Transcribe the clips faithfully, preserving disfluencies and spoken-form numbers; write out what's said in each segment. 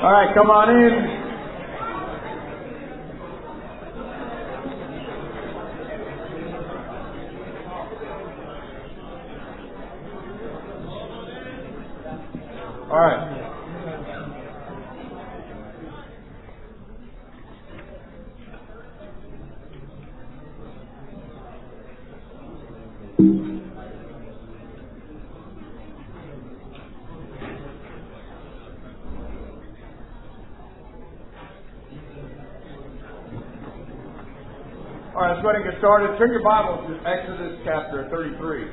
All right, come on in. All right. All right, let's go ahead and get started. Turn your Bibles to Exodus chapter thirty-three.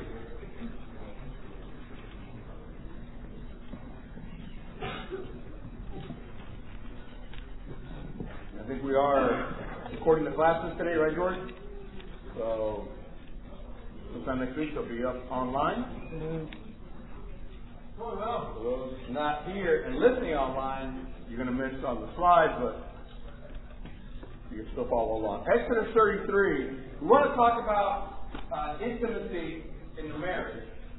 I think we are recording the classes today, right, George? So, sometime next week they'll be up online. Mm-hmm. For those not here and listening online, you're going to miss on the slides, but you can still follow along. Exodus thirty-three, we want to talk about uh, intimacy in the marriage.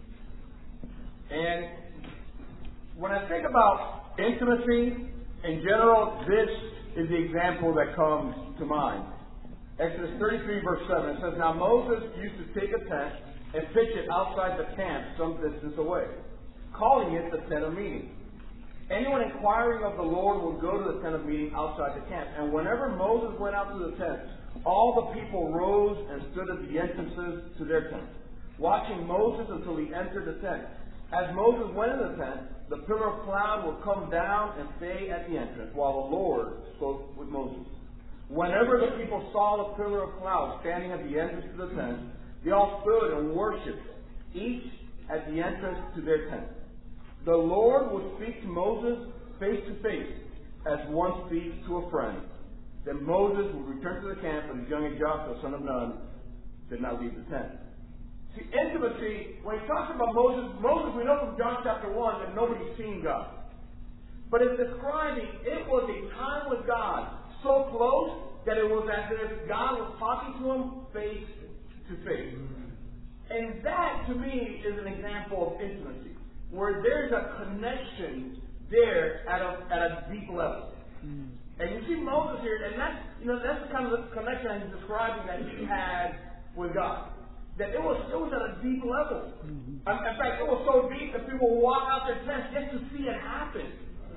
And when I think about intimacy in general, this is the example that comes to mind. Exodus thirty-three verse seven, it says, "Now Moses used to take a tent and pitch it outside the camp some distance away, calling it the tent of meeting. Anyone inquiring of the Lord would go to the tent of meeting outside the camp. And whenever Moses went out to the tent, all the people rose and stood at the entrances to their tent, watching Moses until he entered the tent. As Moses went in the tent, the pillar of cloud would come down and stay at the entrance, while the Lord spoke with Moses. Whenever the people saw the pillar of cloud standing at the entrance to the tent, they all stood and worshipped, each at the entrance to their tent. The Lord would speak to Moses face to face, as one speaks to a friend. Then Moses would return to the camp, and his young Joshua, son of Nun, did not leave the tent." See, intimacy, when he talks about Moses, Moses, we know from John chapter one that nobody's seen God. But it's describing, it was a time with God, so close that it was as if God was talking to him face to face. And that, to me, is an example of intimacy, where there's a connection there at a at a deep level. Mm. And you see Moses here, and that's you know that's the kind of the connection he's describing that he had with God. That it was it was at a deep level. Mm-hmm. In fact, it was so deep that people would walk out their tents just to see it happen.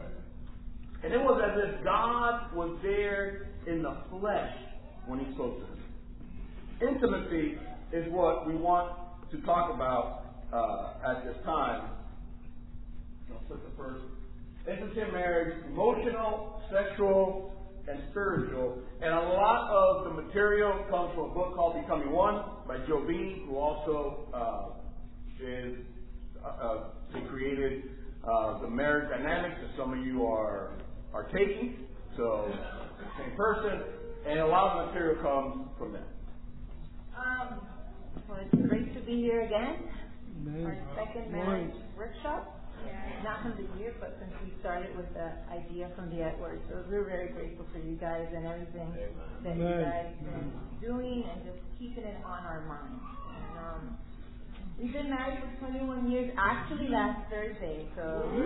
And it was as if God was there in the flesh when he spoke to them. Intimacy is what we want to talk about uh, at this time. I'll put the first. Intimacy in marriage, emotional, sexual, and spiritual. And a lot of the material comes from a book called Becoming One by Joe Beanie, who also uh, is uh, uh, he created uh, the marriage dynamics that some of you are are taking. So, same person, and a lot of material comes from that. Um, well, it's great to be here again. Nice. Our second marriage nice. workshop. Yeah. Not from the year, but since we started with the idea from the Edwards. So we're very grateful for you guys and everything Amen. that Amen. you guys been doing and just keeping it on our minds. And, um, we've been married for twenty-one years, actually last Thursday. So um,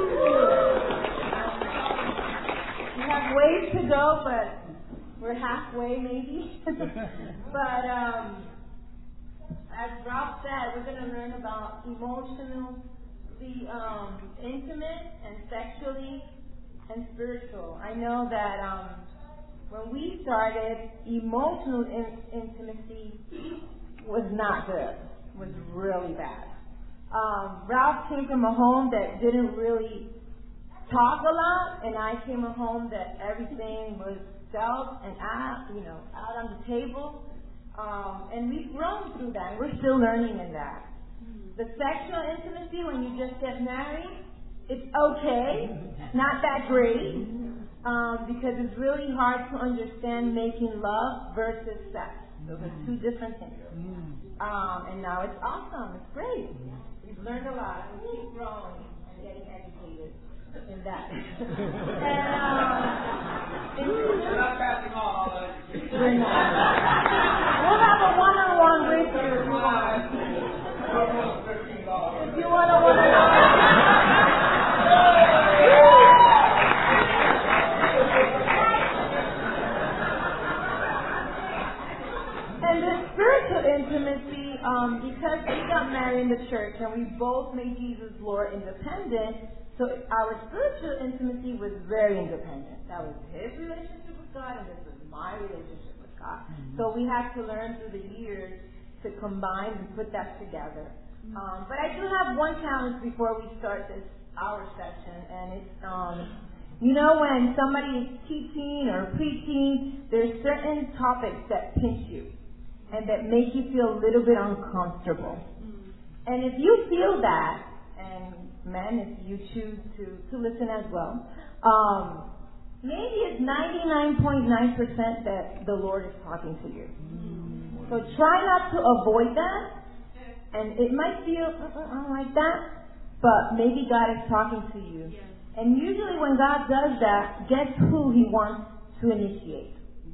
we have ways to go, but we're halfway maybe. But um, as Rob said, we're going to learn about emotional, the um, intimate and sexually and spiritual. I know that um, when we started, emotional in- intimacy was not good. Was really bad. Um, Ralph came from a home that didn't really talk a lot, and I came from a home that everything was felt and out, you know, out on the table. Um, and we've grown through that. We're still learning in that. The sexual intimacy, when you just get married, it's okay, not that great, um, because it's really hard to understand making love versus sex. Those are two different things. Um, and now it's awesome. It's great. We've learned a lot. We keep growing and getting educated in that. and, um, We're not passing on all that. We're not. We'll have a one-on-one with you if you want. If you want a one-on-one. the church and we both made Jesus Lord independent, so our spiritual intimacy was very independent. That was his relationship with God and this was my relationship with God. Mm-hmm. So we had to learn through the years to combine and put that together. Mm-hmm. Um, but I do have one challenge before we start this hour session, and it's, um, you know, when somebody is teaching or preaching, there's certain topics that pinch you and that make you feel a little bit uncomfortable. Mm-hmm. And if you feel that, and men, if you choose to, to listen as well, um, maybe it's ninety-nine point nine percent that the Lord is talking to you. Mm-hmm. So try not to avoid that. And it might feel, I don't like that, but maybe God is talking to you. Yes. And usually when God does that, guess who He wants to initiate?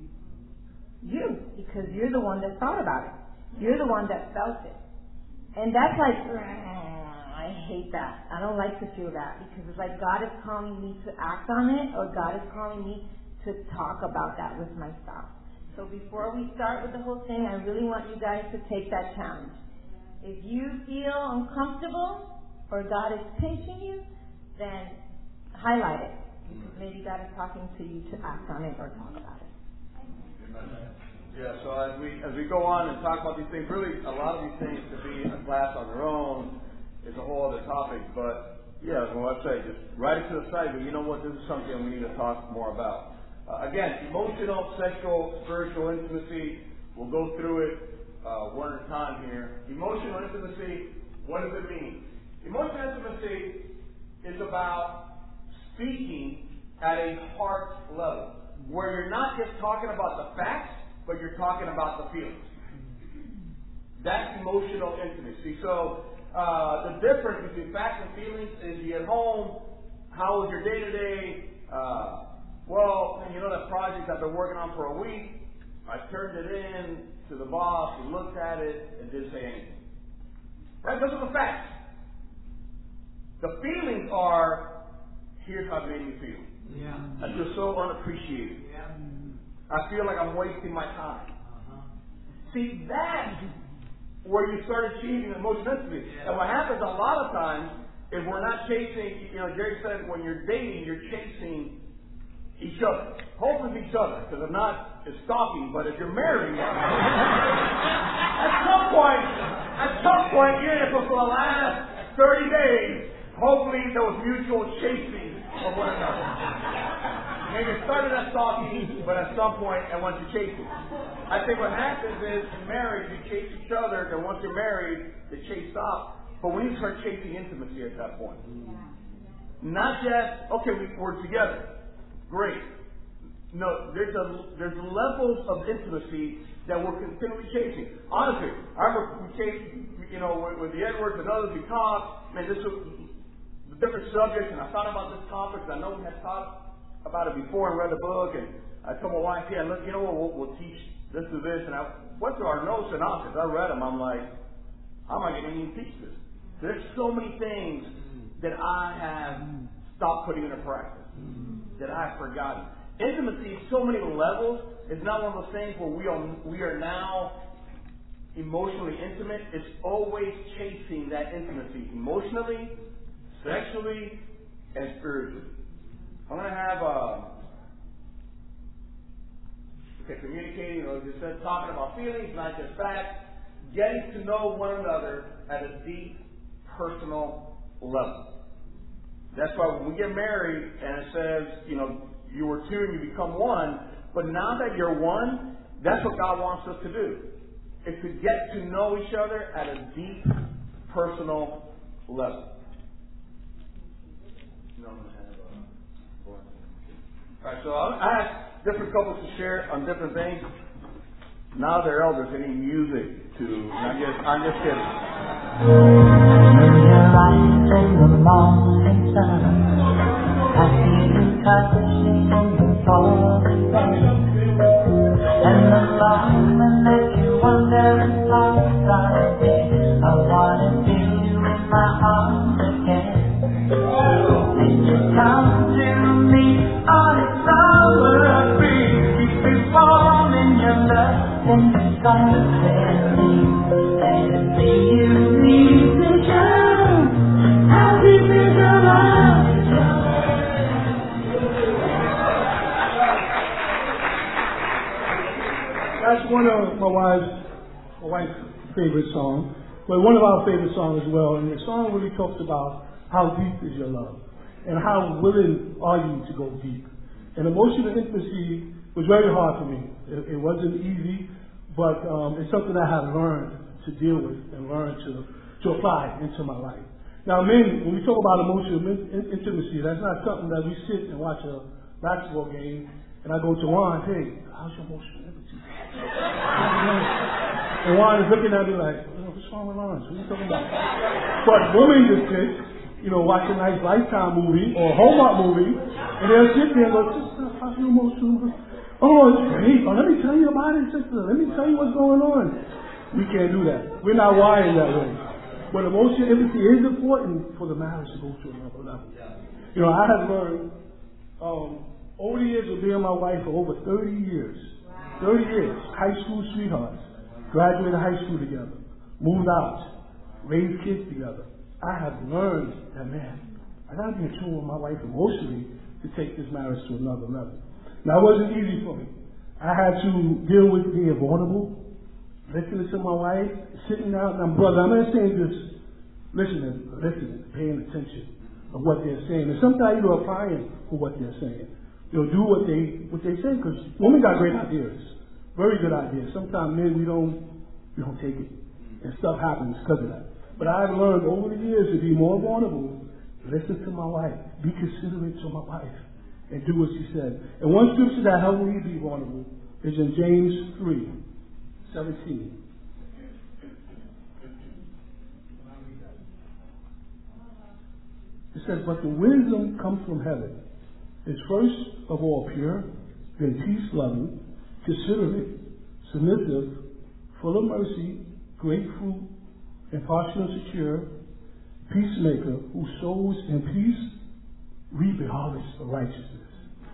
You, because you're the one that thought about it. You're the one that felt it. And that's like, I hate that. I don't like to feel that, because it's like God is calling me to act on it, or God is calling me to talk about that with my spouse. So before we start with the whole thing, I really want you guys to take that challenge. If you feel uncomfortable or God is pinching you, then highlight it. Because maybe God is talking to you to act on it or talk about it. Amen. Yeah, so as we as we go on and talk about these things, really a lot of these things to be in a class on their own is a whole other topic. But yeah, well, I say, just write it to the side. But you know what? This is something we need to talk more about. Uh, again, emotional, sexual, spiritual intimacy. We'll go through it uh, one at a time here. Emotional intimacy. What does it mean? Emotional intimacy is about speaking at a heart level, where you're not just talking about the facts, but you're talking about the feelings. That's emotional intimacy. So uh, the difference between facts and feelings is you get home, how was your day today? Uh, well, you know that project I've been working on for a week, I turned it in to the boss, he looked at it, and didn't say anything. Right? Those are the facts. The feelings are, here's how it made me feel. Yeah. I feel so unappreciated. Yeah. I feel like I'm wasting my time. Uh-huh. See, that's where you start achieving emotional intimacy. Yeah. And what happens a lot of times, if we're not chasing, you know, Jerry said when you're dating, you're chasing each other. Hopefully each other, because if not, it's stalking. But if you're married, at some point, at some point, even if it's for the last thirty days, hopefully there was mutual chasing of one another. Maybe it started as stalking, but at some point, I want you chasing. I think what happens is, in marriage, you chase each other, and once you're married, the chase stops. But when you start chasing intimacy at that point, not just, okay, we, we're together. Great. No, there's a there's levels of intimacy that we're continually chasing. Honestly, I remember we chased, you know, with, with the Edwards and others, we talked, man, this was different subjects, and I thought about this topic. I know we had talked about it before and read the book, and I told my wife, yeah, look, you know what, we'll, we'll teach this to this, and I went through our notes and options. I read them. I'm like, how am I going to even teach this? There's so many things that I have stopped putting into practice, that I have forgotten. Intimacy, so many levels. It's not one of those things where we are we are now emotionally intimate. It's always chasing that intimacy, emotionally, sexually, and spiritually. I'm going to have, uh, okay, communicating, you know, just said, talking about feelings, not just facts, getting to know one another at a deep, personal level. That's why when we get married and it says, you know, you were two and you become one, but now that you're one, that's what God wants us to do, is to get to know each other at a deep, personal level. No, I'm going to have a All right, so I asked different couples to share on different things. Now they're elders, they need music to. I'm just, I'm just kidding. In the morning sun, I see you touching the falling rain, and the moment that you wonder and talk something, I wanna see you in my arms again. Did you come to me on a summer breeze? Keep me warm in your love and the sun clearly. Let it be you need me. one of my wife's, my wife's favorite songs, but one of our favorite songs as well. And the song really talks about how deep is your love and how willing are you to go deep. And emotional intimacy was very hard for me. It, it wasn't easy, but um, it's something I have learned to deal with and learn to, to apply into my life. Now, men, when we talk about emotional in- intimacy, that's not something that we sit and watch a basketball game and I go to Juan, hey, how's your emotional intimacy? And Juan is looking at me like, oh, what's wrong with Lawrence? What are you talking about? But women just sit, you know, watch a nice Lifetime movie or a Hallmark movie, and they'll sit there and go, sister, how's your emotional? Oh, it's great. Oh, let me tell you about it, sister. Let me tell you what's going on. We can't do that. We're not wired that way. But emotional intimacy is important for the marriage to go to another level. You know, I have learned um, over the years of being my wife for over thirty years. thirty years. High school sweethearts. Graduated high school together. Moved out. Raised kids together. I have learned that, man, I got to be in tune with my wife emotionally to take this marriage to another level. Now, it wasn't easy for me. I had to deal with being vulnerable, listening to my wife, sitting down. Now, brother, I'm not saying just listening, listening, paying attention of what they're saying. And sometimes you're applying for what they're saying. You know, do what they what they say, because women got great ideas, very good ideas. Sometimes men, we don't we don't take it, and stuff happens because of that. But I've learned over the years to be more vulnerable, listen to my wife, be considerate to my wife, and do what she said. And one scripture that helped me be vulnerable is in James three seventeen. It says, but the wisdom comes from heaven, is first of all pure, then peace-loving, considerate, submissive, full of mercy, grateful, impartial and secure, peacemaker, who sows in peace, reap a harvest of righteousness.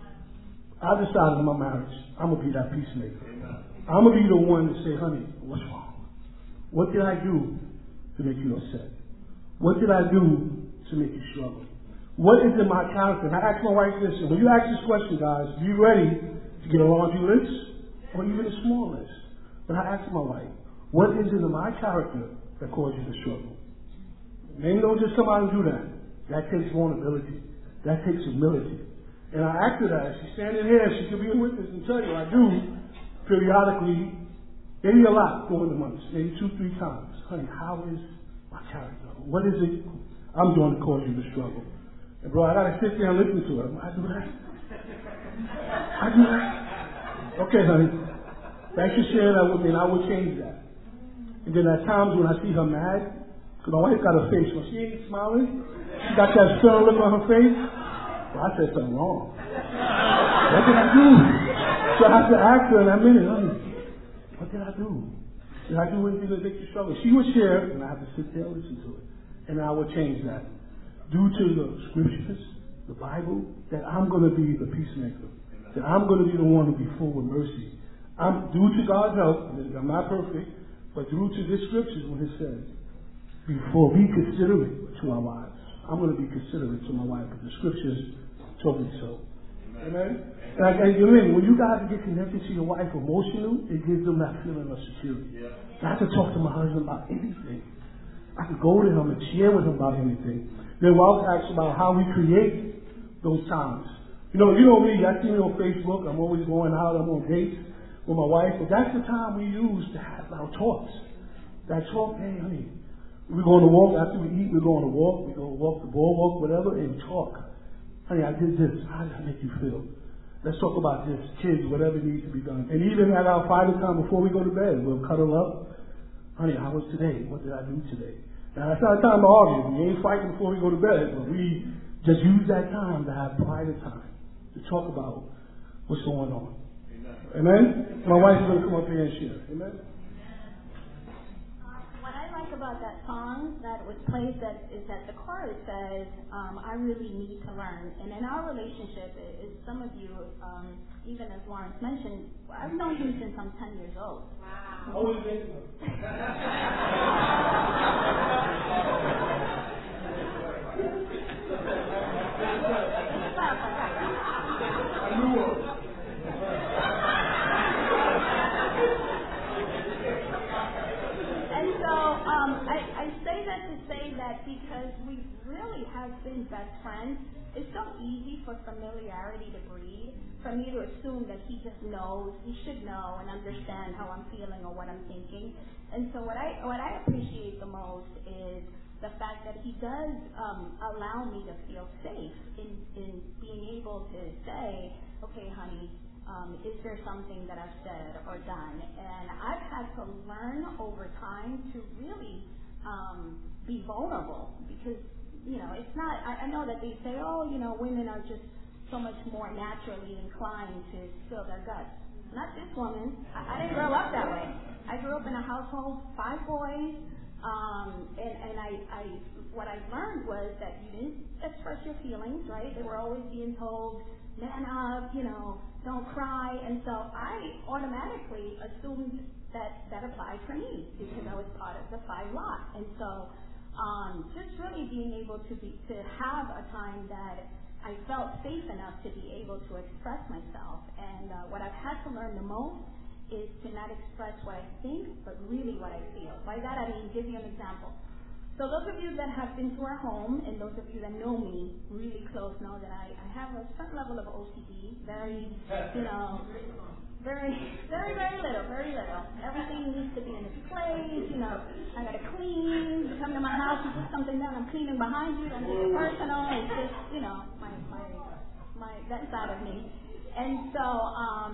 I decided in my marriage, I'm going to be that peacemaker. I'm going to be the one to say, honey, what's wrong? What did I do to make you upset? What did I do to make you struggle? What is in my character? And I ask my wife, listen, when you ask this question, guys, be ready to get a laundry list or even a small list. But I ask my wife, what is it in my character that causes you to struggle? Men don't just come out and do that. That takes vulnerability. That takes humility. And I asked her that. She's standing here. She could be a witness and tell you I do periodically, maybe a lot during the months, maybe two, three times. Honey, how is my character? What is it I'm doing to cause you to struggle? And bro, I gotta sit there and listen to her. I do that. I do that. Okay, honey. Thanks for sharing that with me, and I will change that. And then at times when I see her mad, because my wife got a face, when she ain't smiling, she got that stern look on her face. Well, I said something wrong. What did I do? So I have to ask her in that minute, honey, what did I do? Did I do anything that makes you struggle? She would share, and I have to sit there and listen to it. And I will change that. Due to the scriptures, the Bible, that I'm going to be the peacemaker. That I'm going to be the one to be full with mercy. I'm due to God's help, and I'm not perfect, but due to this scriptures when it says, before be considerate to our wives. I'm going to be considerate to my wife, but the scriptures told me so. Amen? And, I, and you know, when you guys get connected to your wife emotional, it gives them that feeling of security. Yeah. I have to talk to my husband about anything. I can go to him and share with him about anything. Then Ralph asks about how we create those times. You know, you know me, I see me on Facebook, I'm always going out, I'm on dates with my wife, but that's the time we use to have our talks. That talk, hey, honey, we're going to walk, after we eat, we're going to walk, we're going to walk the boardwalk, whatever, and talk. Honey, I did this, how did that make you feel? Let's talk about this, kids, whatever needs to be done. And even at our private time before we go to bed, we'll cuddle up. Honey, how was today? What did I do today? Now, it's not a time to argue. We ain't fighting before we go to bed, but we just use that time to have private time to talk about what's going on. Amen? Amen? My wife's going to come up here and share. Amen? What I like about that song that was played that is that the chorus says, um, I really need to learn. And in our relationship, is some of you, um, even as Lawrence mentioned, I've known him since I'm ten years old. Wow. How old is it? for familiarity to breed, for me to assume that he just knows, he should know and understand how I'm feeling or what I'm thinking. And so what I what I appreciate the most is the fact that he does um, allow me to feel safe in, in being able to say, okay, honey, um, is there something that I've said or done? And I've had to learn over time to really um, be vulnerable because, you know, it's not, I, I know that they say, oh, you know, women are just so much more naturally inclined to spill their guts. Not this woman. I, I didn't grow up that way. I grew up in a household, five boys, um, and, and I, I, what I learned was that you didn't express your feelings, right? They were always being told, man up, you know, don't cry. And so I automatically assumed that that applied for me because I was part of the five lot. And so um, just really being able to be to have a time that I felt safe enough to be able to express myself. And uh, what I've had to learn the most is to not express what I think, but really what I feel. By that I mean, give you an example. So those of you that have been to our home, and those of you that know me really close know that I, I have a certain level of O C D, very, you know, very, very, very little, very little. Everything needs to be in its place, you know. I gotta clean, you come to my house, you put something down, I'm cleaning behind you, don't make it personal. It's just, you know, my, my, my, that side of me. And so, um,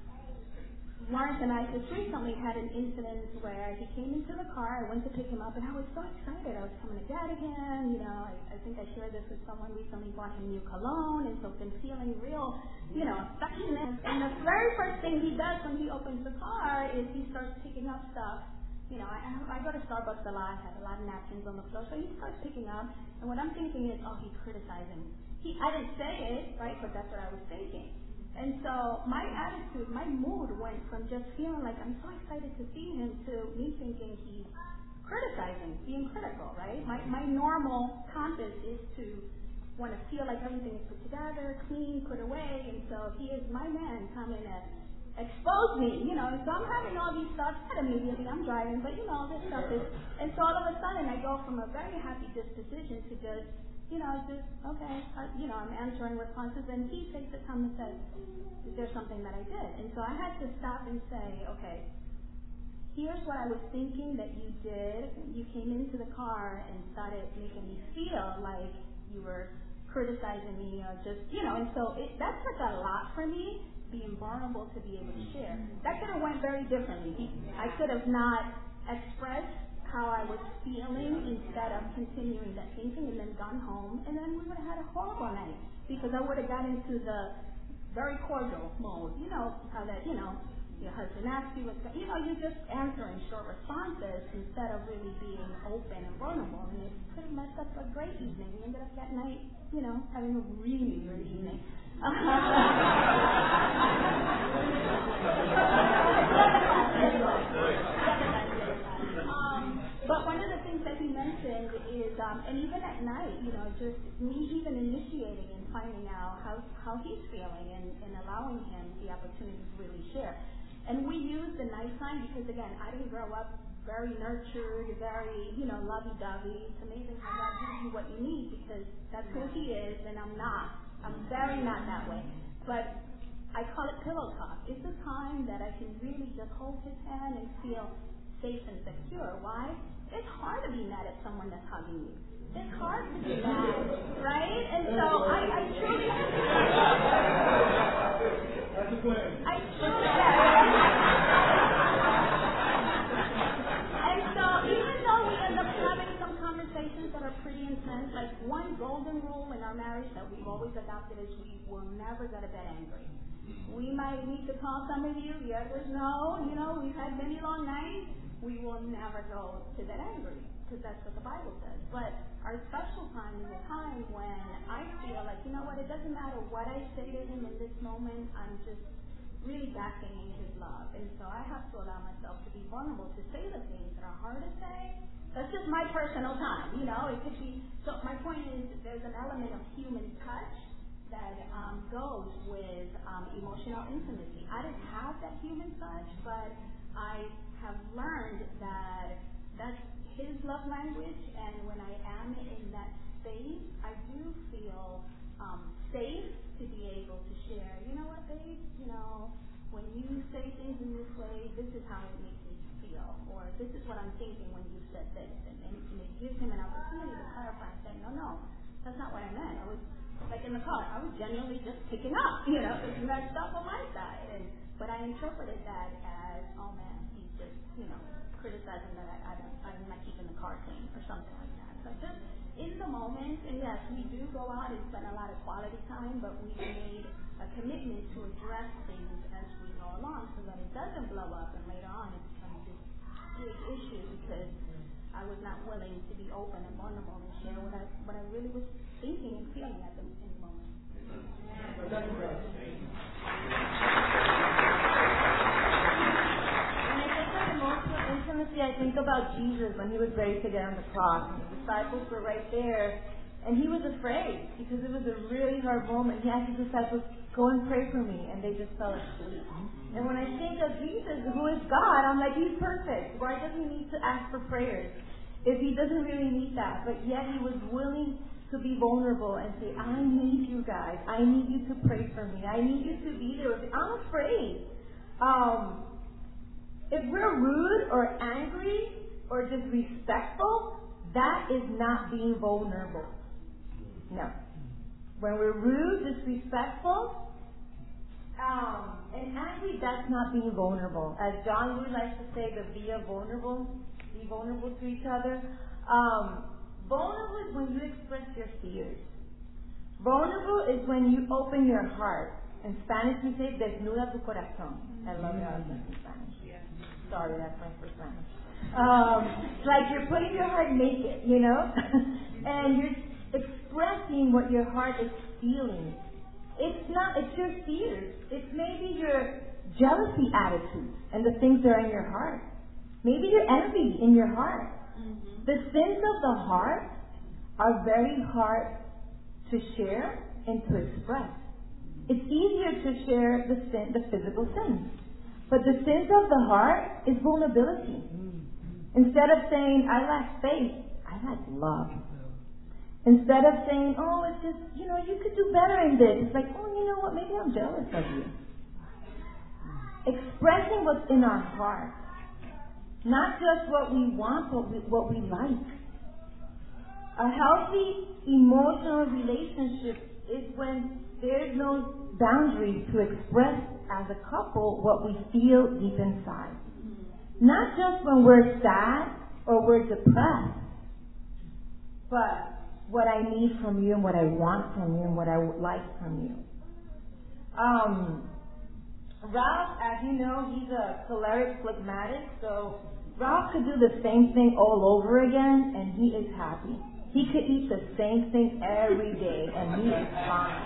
Lawrence and I just recently had an incident where he came into the car, I went to pick him up, and I was so excited. I was coming to dad again, you know, I, I think I shared this with someone recently, bought him new cologne, and so been feeling real, you know, affectionate. And the very first thing he does when he opens the car is he starts picking up stuff. You know, I, I go to Starbucks a lot, I have a lot of napkins on the floor, so he starts picking up, and what I'm thinking is, oh, he's criticizing. He, I didn't say it, right, but that's what I was thinking. And so my attitude, my mood went from just feeling like I'm so excited to see him to me thinking he's criticizing, being critical, right? My my normal compass is to want to feel like everything is put together, clean, put away, and so he is my man coming to expose me, you know, and so I'm having all these thoughts, not immediately, I'm driving, but you know, this stuff is, and so all of a sudden I go from a very happy disposition to just, you know, just, okay, I, you know, I'm answering responses, and he takes the time to say, is there something that I did? And so I had to stop and say, okay, here's what I was thinking that you did. You came into the car and started making me feel like you were criticizing me or just, you know, and so it, that took a lot for me, being vulnerable to be able to share. That could have went very differently. I could have not expressed how I was feeling instead of continuing that thinking and then gone home, and then we would have had a horrible night because I would have got into the very cordial mode. You know how that, you know, your husband asks you what's going, you know, you're just answering short responses instead of really being open and vulnerable, and it could have messed up a great evening. We ended up that night, you know, having a really great evening. Um, but one of the things that he mentioned is, um, and even at night, you know, just me even initiating and finding out how, how he's feeling and, and allowing him the opportunity to really share. And we use the night time because, again, I didn't grow up very nurtured, very, you know, lovey-dovey. It's amazing how God gives you what you need because that's who he is, and I'm not. I'm very not that way. But I call it pillow talk. It's a time that I can really just hold his hand and feel safe and secure. Why? It's hard to be mad at someone that's hugging you. It's hard to be mad, right? And so I, I truly, I truly, and so even though we end up having some conversations that are pretty intense, like one golden rule in our marriage that we've always adopted is we will never go to bed angry. We might need to call some of you, the others know, you know, we've had many long nights. We will never go to bed angry, because that's what the Bible says. But our special time is a time when I feel like, you know what, it doesn't matter what I say to him in this moment, I'm just really basking in his love. And so I have to allow myself to be vulnerable, to say the things that are hard to say. That's just my personal time, you know, it could be, so my point is there's an element of human touch that um, goes with um, emotional intimacy. I didn't have that human touch, but I have learned that that's his love language, and when I am in that space, I do feel um, safe to be able to share, you know what, babe, you know, when you say things in this way, this is how it makes me feel, or this is what I'm thinking when you said this, and, and, and it gives him an opportunity to clarify and say, no, no, that's not what I meant. I was, like in the car, I was genuinely just picking up, you know, because you had stuff on my side, and but I interpreted that as, oh man, he's just, you know, criticizing that I, I don't, I'm not keeping the car clean or something like that. So just in the moment, and yes, we do go out and spend a lot of quality time, but we made a commitment to address things as we go along so that it doesn't blow up and later on it becomes this big issue because I was not willing to be open and vulnerable and share what I what I really was thinking and feeling at the, in the moment. When I think of emotional intimacy, I think about Jesus when he was ready to get on the cross. The disciples were right there, and he was afraid because it was a really hard moment. He asked his disciples, go and pray for me, and they just fell asleep. And when I think of Jesus, who is God, I'm like, he's perfect. Why does he need to ask for prayers if he doesn't really need that? But yet he was willing to be vulnerable and say, I need you guys. I need you to pray for me. I need you to be there. I'm afraid. Um, if we're rude or angry or disrespectful, that is not being vulnerable. No. When we're rude, disrespectful, um, and angry, that's not being vulnerable. As John Wood likes to say, the via vulnerable, be vulnerable to each other. Um, vulnerable is when you express your fears. Vulnerable is when you open your heart. In Spanish, we say, desnuda tu corazón. I love how it's in Spanish. Sorry, that's my first Spanish. Um, like you're putting your heart naked, you know? And you're expressing what your heart is feeling. It's not, it's your fears. It's maybe your jealousy attitudes and the things that are in your heart. Maybe your envy in your heart. Mm-hmm. The sins of the heart are very hard to share and to express. It's easier to share the sin, the physical sins. But the sins of the heart is vulnerability. Mm-hmm. Instead of saying, I lack faith, I lack love. Instead of saying, oh, it's just, you know, you could do better in this. It's like, oh, you know what, maybe I'm jealous of you. Expressing what's in our heart. Not just what we want, but what we like. A healthy emotional relationship is when there's no boundaries to express as a couple what we feel deep inside. Not just when we're sad or we're depressed, but what I need from you and what I want from you and what I would like from you. Um, Ralph, as you know, he's a choleric phlegmatic, so Ralph could do the same thing all over again and he is happy. He could eat the same thing every day and he is fine.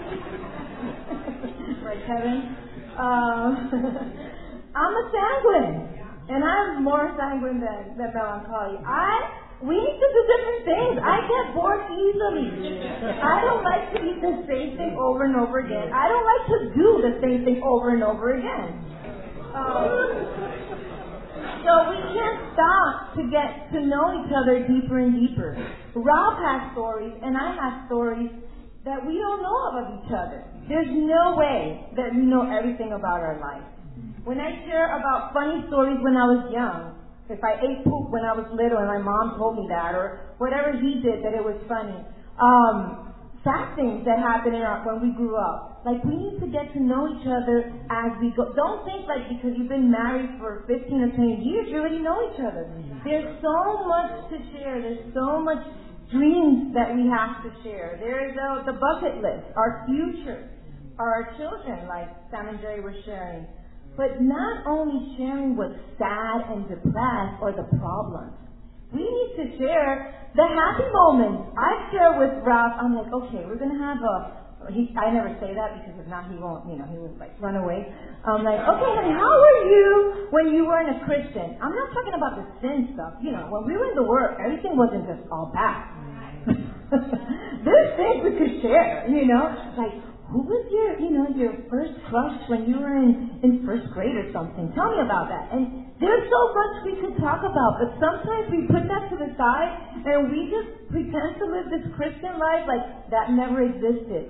Right, Kevin? Um, I'm a sanguine, and I'm more sanguine than, than melancholy. I We need to do different things. I get bored easily. I don't like to eat the same thing over and over again. I don't like to do the same thing over and over again. Um, so we can't stop to get to know each other deeper and deeper. Rob has stories, and I have stories that we don't know of each other. There's no way that we know everything about our life. When I share about funny stories when I was young, if I ate poop when I was little and my mom told me that, or whatever he did that it was funny. Um, sad things that happened in our, when we grew up. Like, we need to get to know each other as we go. Don't think like because you've been married for fifteen or twenty years, you already know each other. There's so much to share. There's so much dreams that we have to share. There's uh, the bucket list, our future, our children, like Sam and Jerry were sharing. But not only sharing what's sad and depressed or the problems. We need to share the happy moments. I share with Ralph, I'm like, okay, we're going to have a, he, I never say that because if not, he won't, you know, he would like run away. I'm like, okay, honey, how were you when you weren't a Christian? I'm not talking about the sin stuff. You know, when we were in the Word, everything wasn't just all bad. There's things we could share, you know, like, who was your, you know, your first crush when you were in, in first grade or something? Tell me about that. And there's so much we could talk about, but sometimes we put that to the side and we just pretend to live this Christian life like that never existed.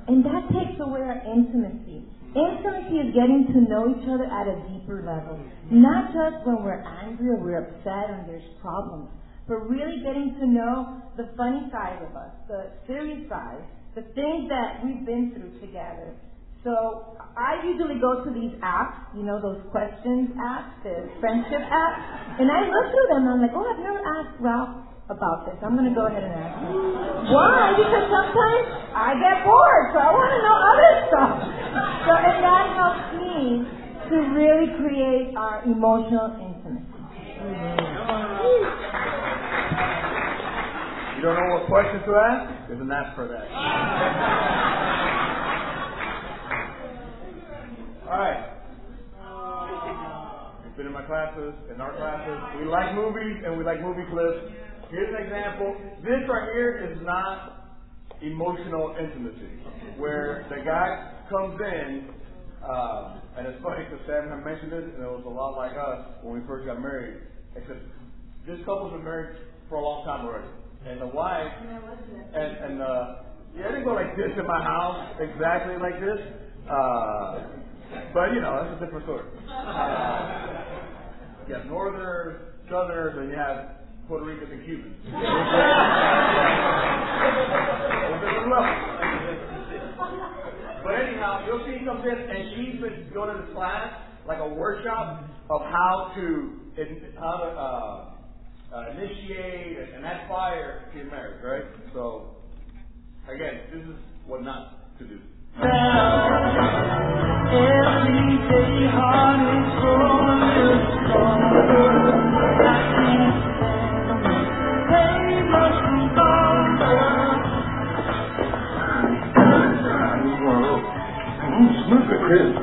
And that takes away our intimacy. Intimacy is getting to know each other at a deeper level. Not just when we're angry or we're upset and there's problems, but really getting to know the funny side of us, the serious side, the things that we've been through together. So I usually go to these apps, you know, those questions apps, the friendship apps, and I look through them and I'm like, oh, I've never asked Ralph about this. I'm going to go ahead and ask him. Why? Because sometimes I get bored, so I want to know other stuff. So, and that helps me to really create our emotional intimacy. You don't know what questions to ask? There's an app for that. All right. You've been in my classes, in our classes. We like movies and we like movie clips. Here's an example. This right here is not emotional intimacy, where the guy comes in, uh, and it's funny because Sam had mentioned it, and it was a lot like us when we first got married. Except this couple's been married for a long time already, and the wife, and and uh, yeah, it didn't go like this in my house exactly like this. Uh, But, you know, that's a different story. Uh, you have Northerners, Southerners, and you have Puerto Ricans and Cubans. But anyhow, you'll see he comes in, and she's been going to this class, like a workshop, of how to how to uh, uh, initiate and add fire to your marriage, right? So, again, this is what not to do. Every day heart is growing a little stronger. I can't stand they must be longer. Smooth it, Chris.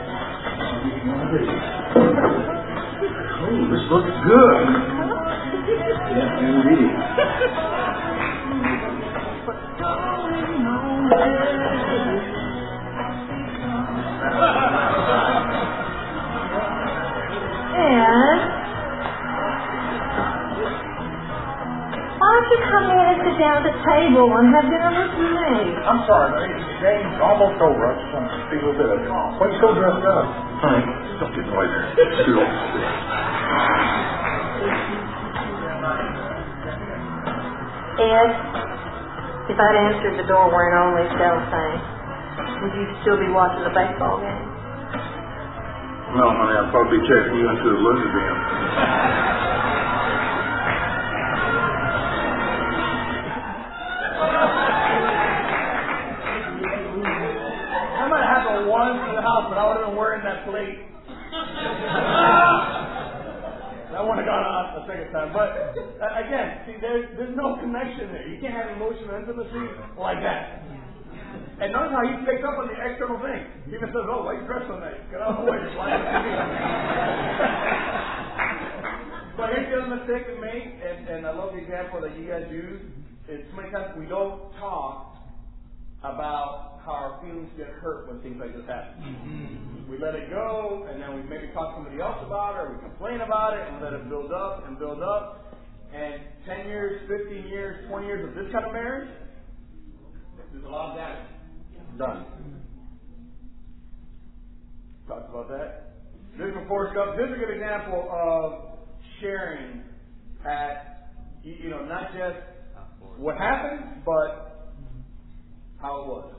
Oh, this looks good. Yes, indeed. And why don't you come in and sit down at the table and have dinner with me? I'm sorry, the game's almost over. I just want to see a little bit of it. Why are you so dressed up? Honey, don't get noisy. Scoot over. Ed, if I'd answered the door wearing only cellophane, would you still be watching the baseball game? No, honey, I'll probably be checking you into the loser den. I might have a one for the house, but I would have been wearing that plate. That wouldn't have gone off the second time. But uh, again, see, there's there's no connection there. You can't have emotional intimacy like that. And notice how he picks up on the external thing. He even says, "Oh, why you dressed so nice? Get out of the way, you're flying the T V." But here's the other mistake we make, and, and I love the example that you guys use. Is so many times we don't talk about how our feelings get hurt when things like this happen. Mm-hmm. We let it go, and then we maybe talk to somebody else about it, or we complain about it, and let it build up and build up. And ten years, fifteen years, twenty years of this kind of marriage, there's a lot of damage done. Talked about that. This is before stuff. This is a good example of sharing at, you know, not just what happened, but how it was.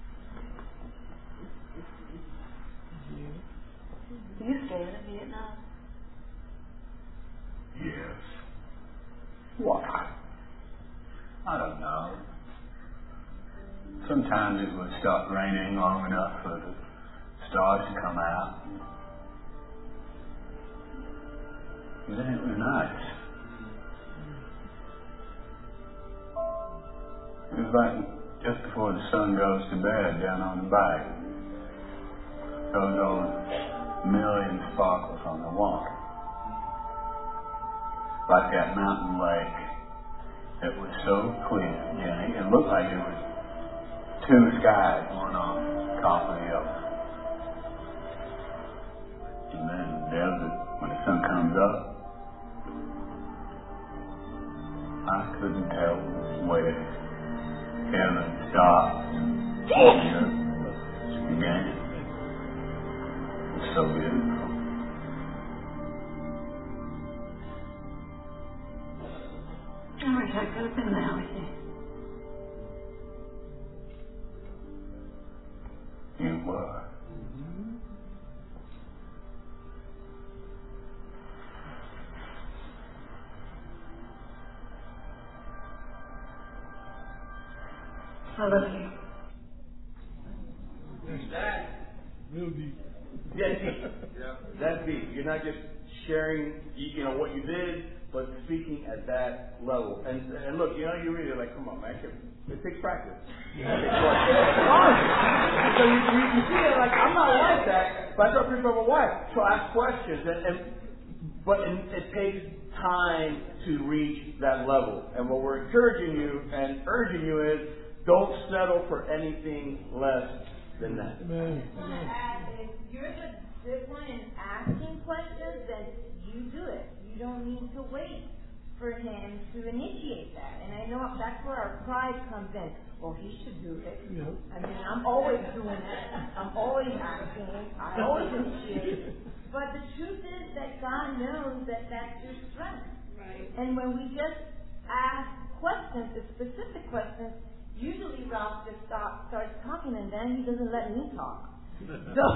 You scared of Vietnam? Yes. Why? I don't know. Sometimes it would start raining long enough for the stars to come out. But then it was nice. It was like just before the sun goes to bed down on the bay. Those old million sparkles on the water. Like that mountain lake. It was so clear, Jenny. It looked like it was two skies, one on top of the other. And then the desert, when the sun comes up, I couldn't tell where heaven stops Again. It's so beautiful. I wish I could have been there with you. You were. I love you. That, Real deep. yeah, deep. Yeah. That's deep. You're not just sharing, you you know, what you did, but speaking at that level. And and look, you know, you read it like, come on, man, it takes practice. It takes work. Honestly. So you, you, you see it like, I'm not like that, but I start thinking about my wife. So I ask questions, and, and but it, it takes time to reach that level. And what we're encouraging you and urging you is, don't settle for anything less than that. Amen. If you're the good one in asking questions, then you do it. You don't need to wait for him to initiate that. And I know that's where our pride comes in. Well, he should do it. Yeah. I mean, I'm always doing it. I'm always asking. I always initiate. But the truth is that God knows that that's your strength. Right. And when we just ask questions, the specific questions, usually Ralph just stop, starts talking, and then he doesn't let me talk. So,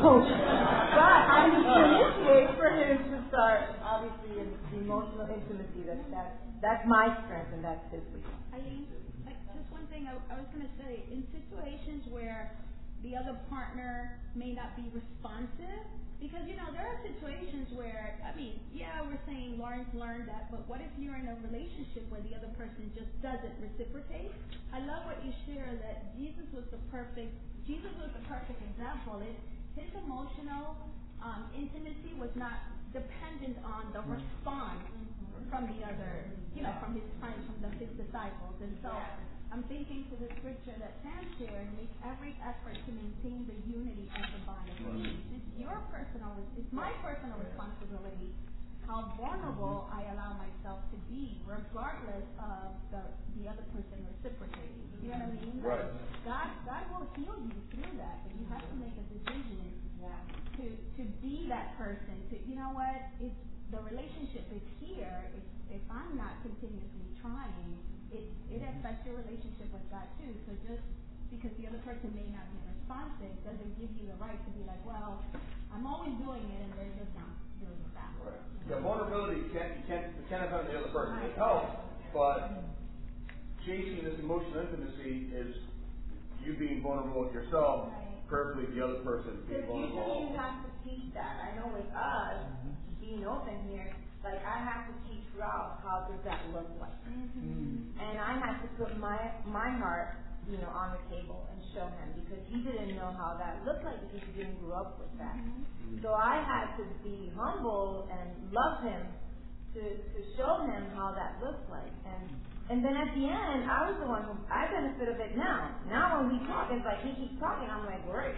but I need to initiate for him to start, obviously, in the emotional intimacy. That, that, that's my strength, and that's his weakness. I think, like, just one thing I, I was going to say, in situations where the other partner may not be responsive, because, you know, there are situations where, I mean, yeah, we're saying Lawrence learned that, but what if you're in a relationship where the other person just doesn't reciprocate? I love what you share, that Jesus was the perfect, Jesus was the perfect example. It, his emotional um, intimacy was not dependent on the response from the other, you know, from his friends, from the, his disciples. And so I'm thinking to the scripture that Sam shared, make every effort to maintain the unity of the body. It's your personal, it's my personal responsibility how vulnerable I allow myself to be, regardless of the the other person reciprocating. You know what I mean? Right. God, God will heal you through that, but you have to make a decision to to be that person. To you know what? It's the relationship is here. If if I'm not continuously trying, it it affects your relationship with God too. So just because the other person may not be responsive doesn't give you the right to be like, well, I'm always doing it and they're just not doing it back. Right. Yeah, vulnerability can't you can't you can't affect the other person. It helps, but chasing this emotional intimacy is you being vulnerable with yourself, Right. perfectly the other person being Because usually vulnerable. you have to teach that. I know with us, being open here, like I have to teach Ralph how does that look like. Mm-hmm. And I had to put my my heart, you know, on the table and show him because he didn't know how that looked like because he didn't grow up with that. Mm-hmm. So I had to be humble and love him to to show him how that looks like. And and then at the end, I was the one who I benefit of it now. Now when we talk, it's like he keeps talking. I'm like, great.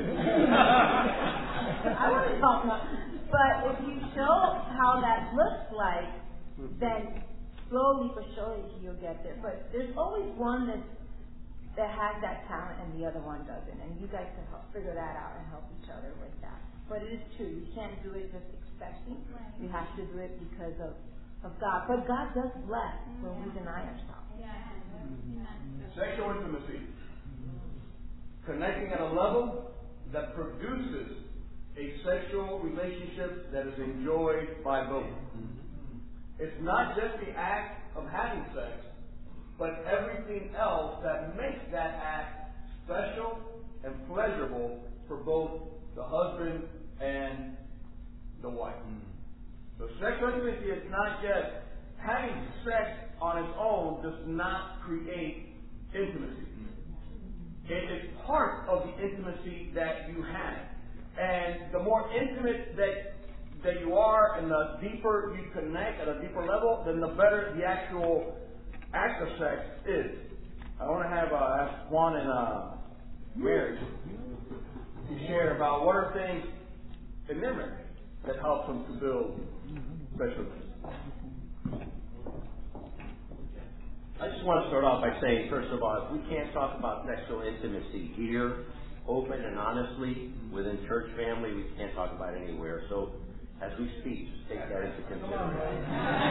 I want to talk now. But if you show how that looks like, then slowly but surely you'll get there. But there's always one that that has that talent and the other one doesn't, and you guys can help figure that out and help each other with that. But it is true. You can't do it just expecting. You have to do it because of of God. But God does bless when we deny ourselves. Sexual intimacy. Connecting at a level that produces a sexual relationship that is enjoyed by both. It's not just the act of having sex, but everything else that makes that act special and pleasurable for both the husband and the wife. So sexual intimacy is not just having sex on its own does not create intimacy. It is part of the intimacy that you have. And the more intimate that that you are and the deeper you connect at a deeper level, then the better the actual act of sex is. I want to have uh, ask Juan and uh, Mary to share about what are things in their marriage that help them to build special I just want to start off by saying, first of all, we can't talk about sexual intimacy here, open and honestly, within church family. We can't talk about it anywhere. So, as we speak, just take that into consideration.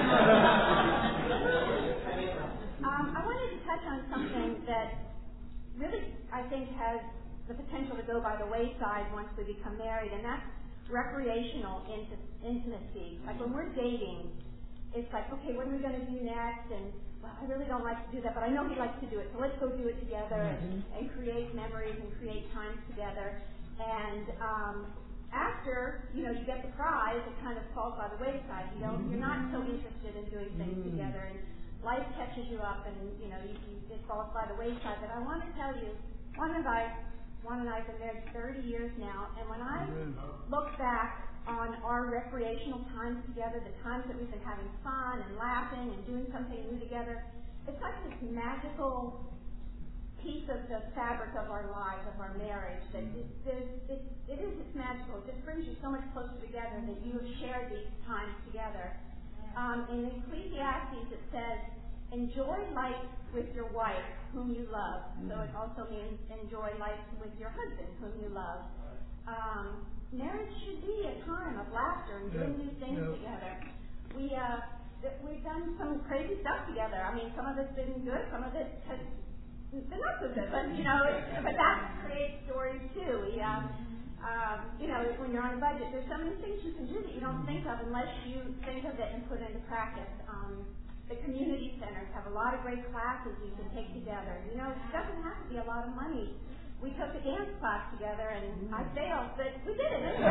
um, I wanted to touch on something that really, I think, has the potential to go by the wayside once we become married, and that's recreational int- intimacy. Like when we're dating, it's like, okay, what are we going to do next? And well, I really don't like to do that, but I know he likes to do it, so let's go do it together and, and create memories and create times together. And um, after, you know, you get the prize, it kind of falls by the wayside. You don't, you're not so interested in doing things together, and life catches you up, and you know, you, you, it falls by the wayside. But I want to tell you, Juan and I, Juan and I have been married thirty years now, and when I look back on our recreational times together, the times that we've been having fun and laughing and doing something new together, it's like this magical piece of the fabric of our lives, of our marriage, that it, it, it, it is it's magical. It just brings you so much closer together that you have shared these times together. Um, in Ecclesiastes it says, enjoy life with your wife, whom you love. So it also means enjoy life with your husband, whom you love. Um, marriage should be a time of laughter and doing new things yeah. together. We, uh, we've done some crazy stuff together. I mean, some of it's been good, some of it has been not so good, but, you know, it, but that creates stories, too. We, um, um, you know, when you're on a budget, there's so many things you can do that you don't think of unless you think of it and put it into practice. Um, the community centers have a lot of great classes you can take together. You know, it doesn't have to be a lot of money. We took a dance class together, and I failed, but we did it. Anyway.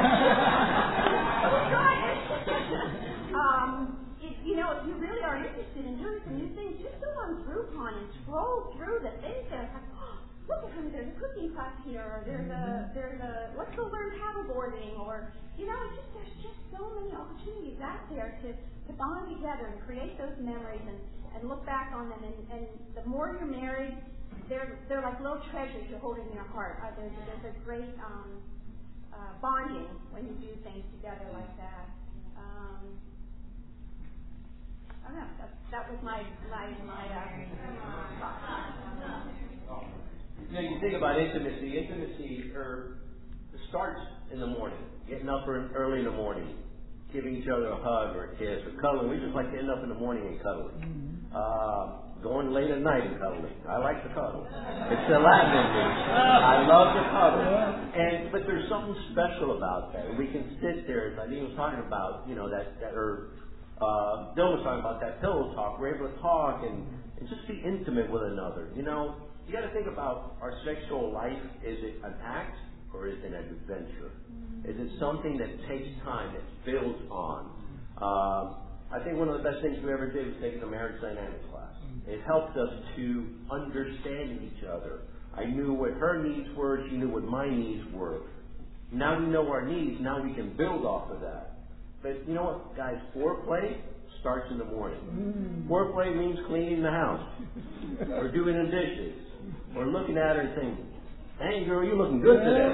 We tried it. um, if, you know, if you really are interested in doing some new things, just go on Groupon and scroll through the things there. It's like, oh, look at how there's a cooking class here, or there's a there's a let's go learn paddleboarding, or you know, it's just there's just so many opportunities out there to, to bond together and create those memories and, and look back on them. And, and the more you're married, They're they're like little treasures you hold in your heart. Uh, there's, there's a great um, uh, bonding when you do things together like that. Um, I don't know. That, that was my my my uh, thought. You know, you think about intimacy. Intimacy er, starts in the morning, getting up early in the morning, giving each other a hug or a kiss or cuddling. We just like to end up in the morning and cuddling. Uh, Going late at night and cuddling. I like to cuddle. It's the Latin in me. I love to cuddle. And but there's something special about that. We can sit there. I think he was talking about, you know, that that or uh, Dylan was talking about that pillow talk. We're able to talk and, and just be intimate with another. You know, you got to think about our sexual life. Is it an act or is it an adventure? Is it something that takes time, that builds on? Um, I think one of the best things we ever did was take the marriage dynamics class. It helped us to understand each other. I knew what her needs were. She knew what my needs were. Now we know our needs. Now we can build off of that. But you know what, guys? Foreplay starts in the morning. Mm. Foreplay means cleaning the house, or doing the dishes, or looking at her and saying, "Hey, girl, you're looking good today."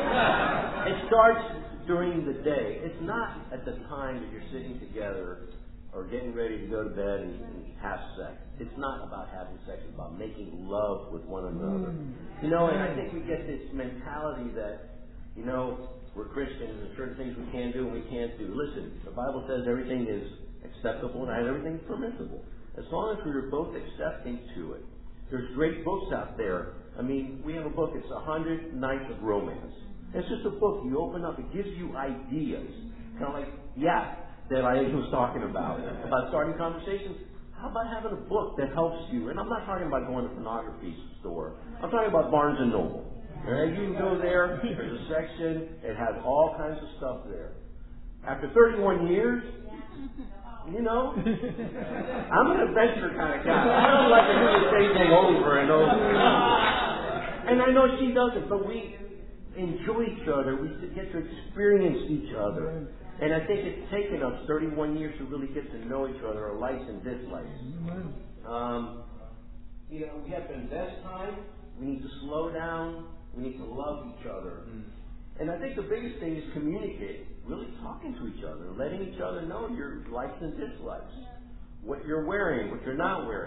It starts during the day. It's not at the time that you're sitting together or getting ready to go to bed and, and have sex. It's not about having sex. It's about making love with one another. Mm. You know, and I think we get this mentality that, you know, we're Christians and there's certain things we can do and we can't do. Listen, the Bible says everything is acceptable and everything is permissible. As long as we are both accepting to it. There's great books out there. I mean, we have a book, it's one hundred Nights of Romance. It's just a book you open up, it gives you ideas. Kind of like, yeah, that I was talking about, about starting conversations. How about having a book that helps you? And I'm not talking about going to a pornography store. I'm talking about Barnes and Noble. Right? You can go there. There's a section. It has all kinds of stuff there. After thirty-one years, you know, I'm an adventure kind of guy. I don't like to do the same thing over and over. And I know she doesn't, but we enjoy each other. We get to experience each other. And I think it's taken us thirty-one years to really get to know each other, our likes and dislikes. Um, you know, we have to invest time. We need to slow down. We need to love each other. And I think the biggest thing is communicating, really talking to each other, letting each other know your likes and dislikes, what you're wearing, what you're not wearing,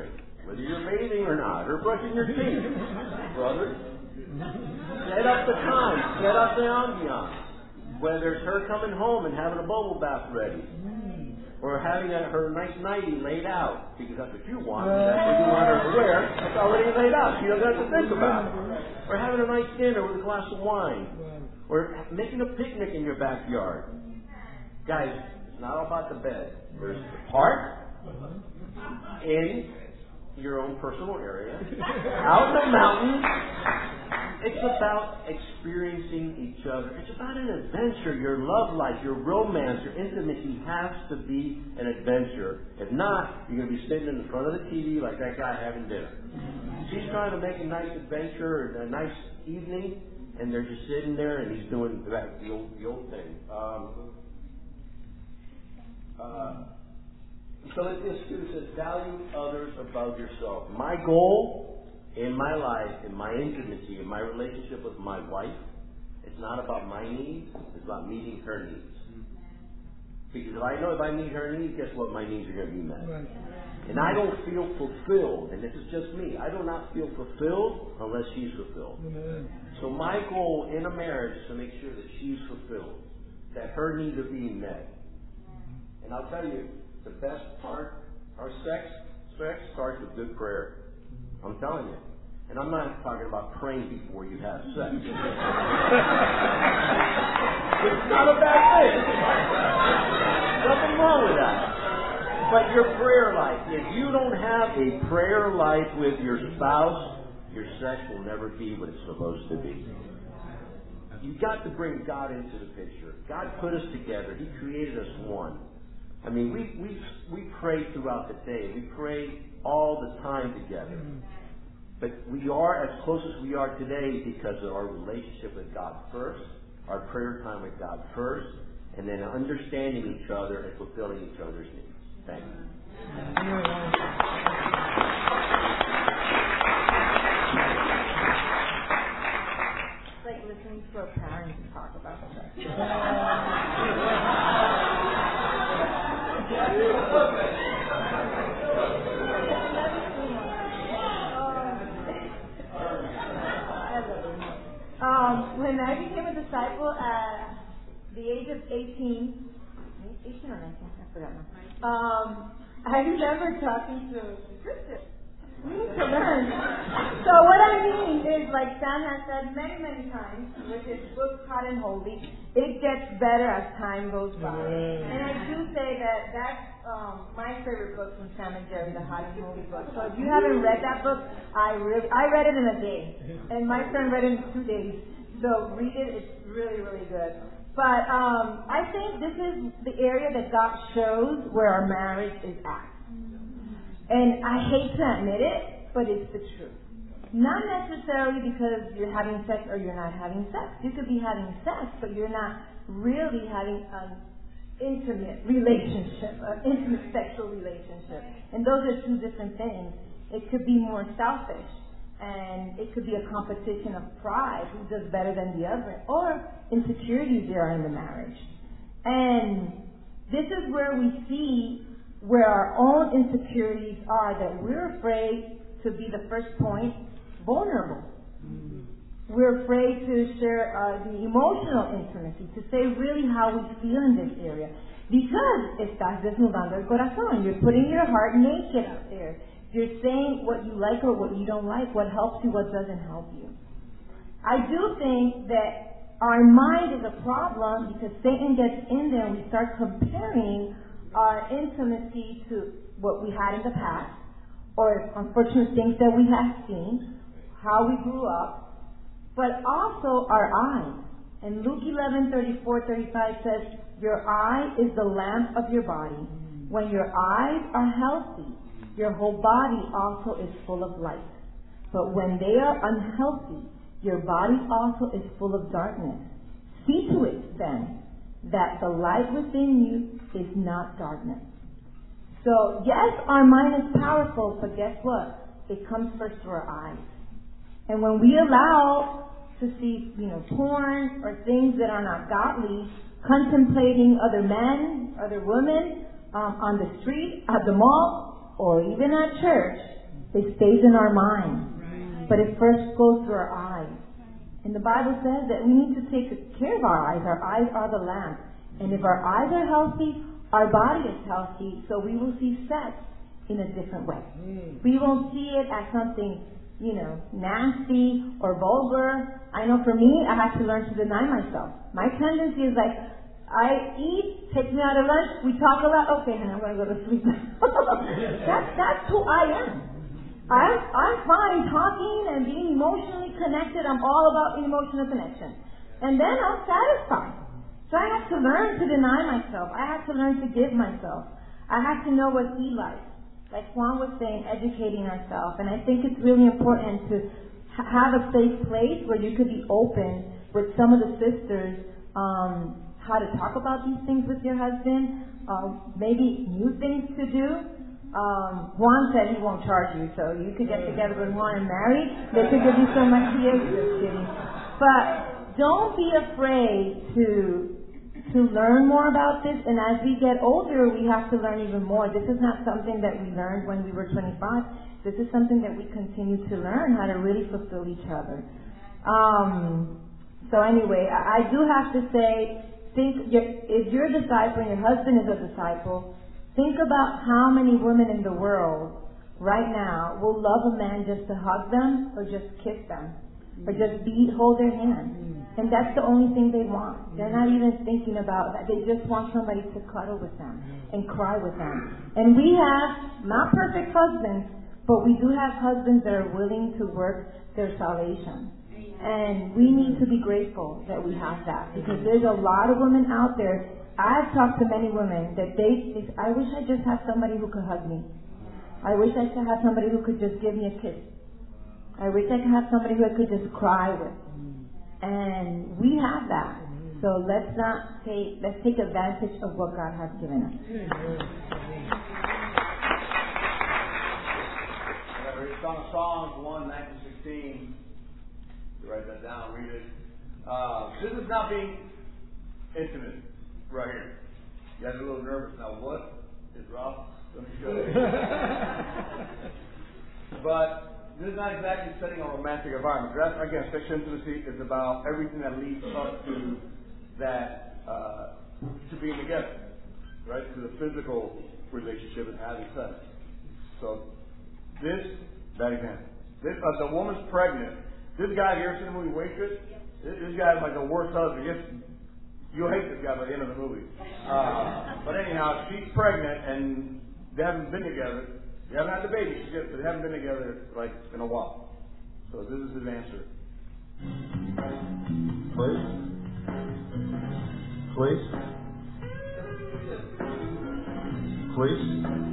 whether you're bathing or not, or brushing your teeth, brother. Set up the time, set up the ambiance. Whether it's her coming home and having a bubble bath ready, or having a, her nice nightie laid out, because that's what you want, and that's what you want her to wear, it's already laid out, she doesn't have to think about it. Or having a nice dinner with a glass of wine, or making a picnic in your backyard. Guys, it's not all about the bed. There's the park, in your own personal area, out in the mountains. It's about experiencing each other. It's about an adventure. Your love life, your romance, your intimacy has to be an adventure. If not, you're going to be sitting in front of the T V like that guy having dinner. She's trying to make a nice adventure, a nice evening, and they're just sitting there, and he's doing that, the old, the old thing. Um, uh, Philippians two says, value others above yourself. My goal in my life, in my intimacy, in my relationship with my wife, it's not about my needs, it's about meeting her needs. Because if I know if I meet her needs, guess what? My needs are going to be met. Right. And I don't feel fulfilled, and this is just me, I do not feel fulfilled unless she's fulfilled. Amen. So my goal in a marriage is to make sure that she's fulfilled, that her needs are being met. And I'll tell you, the best part, our sex, sex starts with good prayer. I'm telling you. And I'm not talking about praying before you have sex. It's not a bad thing. Nothing wrong with that. But your prayer life, if you don't have a prayer life with your spouse, your sex will never be what it's supposed to be. You've got to bring God into the picture. God put us together. He created us one. I mean, we we we pray throughout the day. We pray all the time together. But we are as close as we are today because of our relationship with God first, our prayer time with God first, and then understanding each other and fulfilling each other's needs. Thank you. It's like listening to a parent talk about sex. Um, when I became a disciple at the age of eighteen, eighteen or nineteen, I forgot now. Um, I remember talking to Christians. We need to learn. So what I mean is, like Sam has said many, many times with his book, Hot and Holy, it gets better as time goes by. And I do say that that's um, my favorite book from Sam and Jerry, the Hot and Holy book. So if you haven't read that book, I really, I read it in a day. And my friend read it in two days. So read it, it's really, really good. But um, I think this is the area that God shows where our marriage is at. And I hate to admit it, but it's the truth. Not necessarily because you're having sex or you're not having sex. You could be having sex, but you're not really having an intimate relationship, an intimate sexual relationship. And those are two different things. It could be more selfish, and it could be a competition of pride, who does better than the other, or insecurities there in the marriage. And this is where we see where our own insecurities are, that we're afraid to be the first point vulnerable. Mm-hmm. We're afraid to share uh, the emotional intimacy, to say really how we feel in this area. Because estás desnudando el corazón. You're putting your heart naked out there. You're saying what you like or what you don't like, what helps you, what doesn't help you. I do think that our mind is a problem because Satan gets in there and we start comparing our intimacy to what we had in the past, or unfortunate things that we have seen, how we grew up, but also our eyes. And Luke eleven, thirty-four, thirty-five says, your eye is the lamp of your body. When your eyes are healthy, your whole body also is full of light. But when they are unhealthy, your body also is full of darkness. See to it, then, that the light within you is not darkness. So, yes, our mind is powerful, but guess what? It comes first through our eyes. And when we allow to see, you know, porn or things that are not godly, contemplating other men, other women, um, on the street, at the mall, or even at church, It stays in our mind. But it first goes through our eyes. And the Bible says that we need to take care of our eyes. Our eyes are the lamp. And if our eyes are healthy, our body is healthy, so we will see sex in a different way. Mm. We won't see it as something, you know, nasty or vulgar. I know for me, I have to learn to deny myself. My tendency is like, I eat, take me out of lunch, we talk a lot, okay, honey, I'm going to go to sleep. that's, that's who I am. I'm, I'm fine talking and being emotionally connected. I'm all about emotional connection. And then I'm satisfied. So I have to learn to deny myself. I have to learn to give myself. I have to know what he likes. Like Juan was saying, educating ourselves. And I think it's really important to ha- have a safe place where you could be open with some of the sisters, um, how to talk about these things with your husband, uh, maybe new things to do. Um, Juan said he won't charge you, so you could get together with Juan and marry. They could give you so much here. Just kidding. But don't be afraid to to learn more about this. And as we get older, we have to learn even more. This is not something that we learned when we were twenty-five. This is something that we continue to learn, how to really fulfill each other. Um, so anyway, I, I do have to say, think if you're a disciple and your husband is a disciple, think about how many women in the world right now will love a man just to hug them or just kiss them or just be hold their hand. And that's the only thing they want. They're not even thinking about that. They just want somebody to cuddle with them and cry with them. And we have not perfect husbands, but we do have husbands that are willing to work their salvation. And we need to be grateful that we have that, because there's a lot of women out there. I've talked to many women that they, they I wish I just had somebody who could hug me. I wish I could have somebody who could just give me a kiss. I wish I could have somebody who I could just cry with. And we have that. So let's not take, let's take advantage of what God has given us. It's on Psalms one, nineteen, sixteen. You write that down, read it. Uh, this is not being intimate right here. You guys are a little nervous now. What is Ralph? Let me show you. But this is not exactly setting a romantic environment. That's, again, sexual intimacy is about everything that leads up to that, uh, to being together, right? To the physical relationship and having sex. So, this, that example. This, uh, the woman's pregnant. This guy, you ever seen the movie Waitress? This, this guy's like the worst husband. Just, you'll hate this guy by the end of the movie. Uh, but anyhow, she's pregnant and they haven't been together. They haven't had the baby, she just, but they haven't been together like in a while. So this is his answer. Please? Please? Please?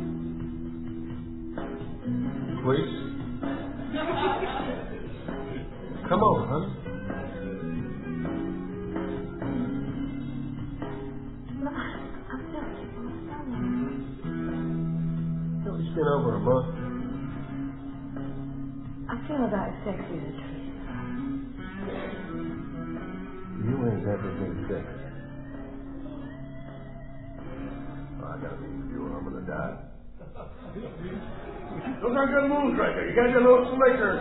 Please? Come on, honey. It's been over a month. I feel about as sexy as a tree. You ain't ever been sexy. Oh, I gotta leave you or I'm gonna die. Those are good moves right there. You guys are a little slicker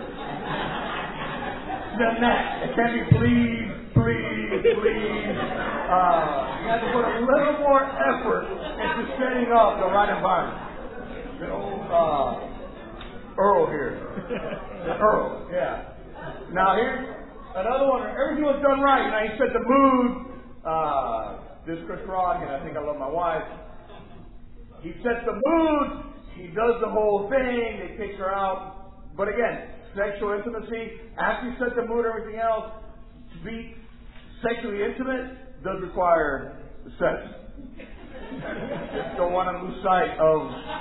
than that. It can't be please, please, please. Uh, you have to put a little more effort into setting up the right environment. The old uh, Earl here. The Earl, yeah. Now here's another one. Everything was done right. Now he set the mood. Uh, this Chris Rock, and I think I love my wife. He sets the mood. He does the whole thing. He takes her out. But again, sexual intimacy. After you set the mood and everything else, to be sexually intimate does require sex. Just don't want to lose sight of.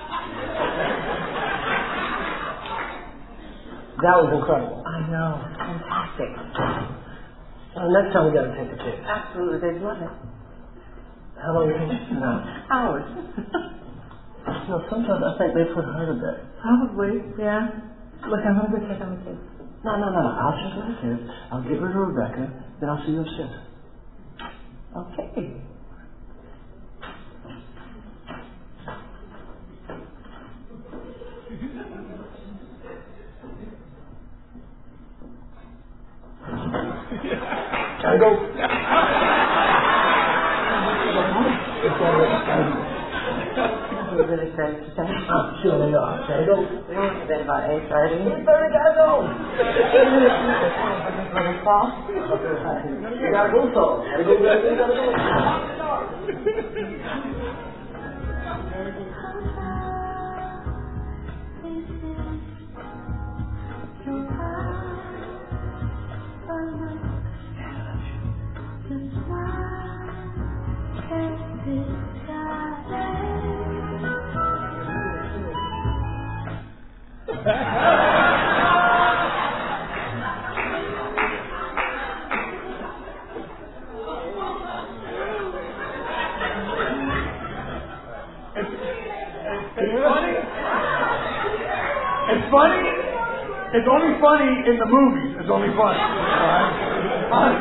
That was incredible. I know. Fantastic. Well, next time we got to take a pic. Absolutely. They'd love it. How long do you think? No. Hours. No, sometimes I think they put her to bed. Probably, yeah. Look, I'm going to go check on the kids. No, no, no, no. I'll check on the kids. I'll get rid of Rebecca. Then I'll see you upstairs. Okay. nice to say. I'm sure they are. Say, go. We went to bed about eight thirty. eight thirty, gotta go. You gotta go, so. Gotta go, gotta go, gotta go. Funny? It's only funny in the movies. It's only funny. Right?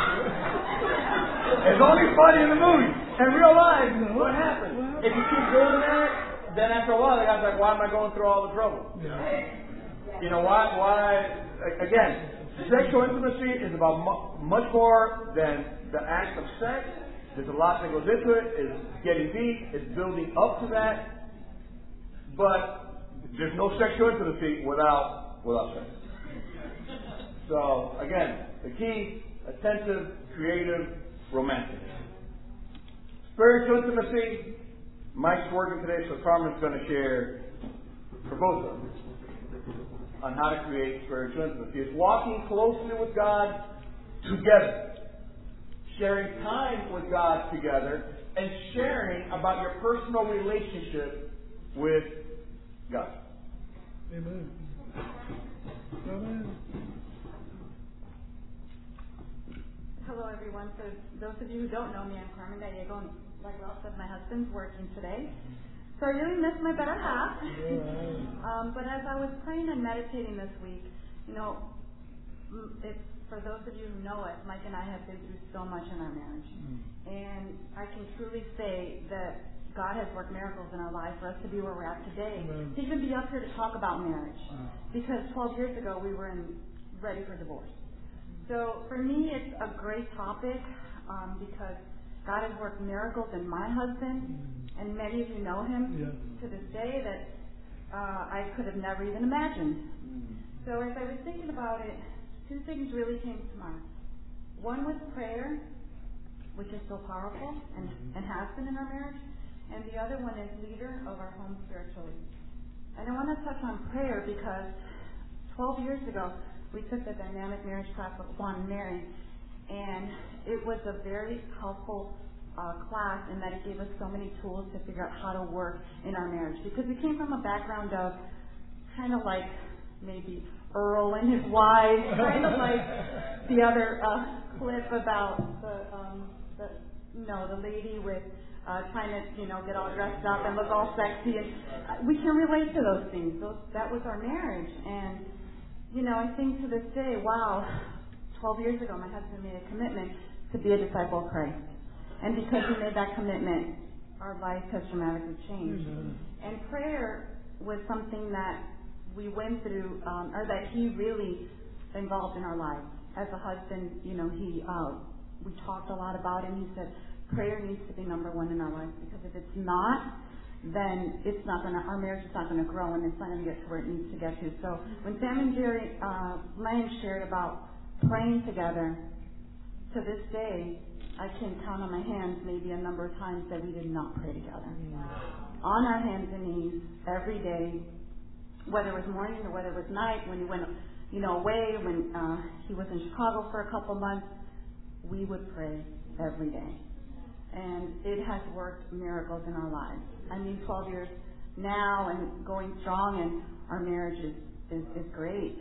It's only funny in the movies. In real life, what happens? If you keep doing that, then after a while, the guy's like, why am I going through all the trouble? You know, why? Why? Again, sexual intimacy is about mu- much more than the act of sex. There's a lot that goes into it. It's getting deep. It's building up to that. But there's no sexual intimacy without without sex. So again, the key: attentive, creative, romantic. Spiritual intimacy. Mike's working today, so Carmen's going to share for both of them on how to create spiritual intimacy. It's walking closely with God together, sharing time with God together, and sharing about your personal relationship with God. Amen. Amen. Hello, everyone. So, those of you who don't know me, I'm Carmen Gallego, and like Ralph said, my husband's working today. So I really miss my better half. um, but as I was praying and meditating this week, you know, it's, for those of you who know us, Mike and I have been through so much in our marriage. Mm. And I can truly say that God has worked miracles in our life for us to be where we're at today. Amen. To even be up here to talk about marriage. Mm. Because twelve years ago we were in, ready for divorce. So for me it's a great topic um, because God has worked miracles in my husband. Mm. And many of you know him yeah. to this day that uh, I could have never even imagined. Mm. So as I was thinking about it, two things really came to mind. One was prayer, which is so powerful and, and has been in our marriage. And the other one is leader of our home spiritually. And I want to touch on prayer because twelve years ago, we took the dynamic marriage class with Juan and Mary. And it was a very helpful uh, class in that it gave us so many tools to figure out how to work in our marriage. Because we came from a background of kind of like maybe Earl and his wife, kind of like the other uh, clip about the, um, the, no, the lady with Uh, trying to, you know, get all dressed up and look all sexy. And uh, we can relate to those things. Those, that was our marriage. And, you know, I think to this day, wow, twelve years ago, my husband made a commitment to be a disciple of Christ. And because he made that commitment, our life has dramatically changed. Mm-hmm. And prayer was something that we went through, um, or that he really involved in our lives. As a husband, you know, he, uh, we talked a lot about it, and he said, prayer needs to be number one in our lives, because if it's not, then it's not going to, our marriage is not going to grow, and it's not going to get to where it needs to get to. So when Sam and Jerry uh, Lang shared about praying together, to this day, I can count on my hands maybe a number of times that we did not pray together. Mm-hmm. On our hands and knees every day, whether it was morning or whether it was night, when he went, you know, away, when uh, he was in Chicago for a couple months, we would pray every day. And it has worked miracles in our lives. I mean, twelve years now and going strong, and our marriage is, is, is great.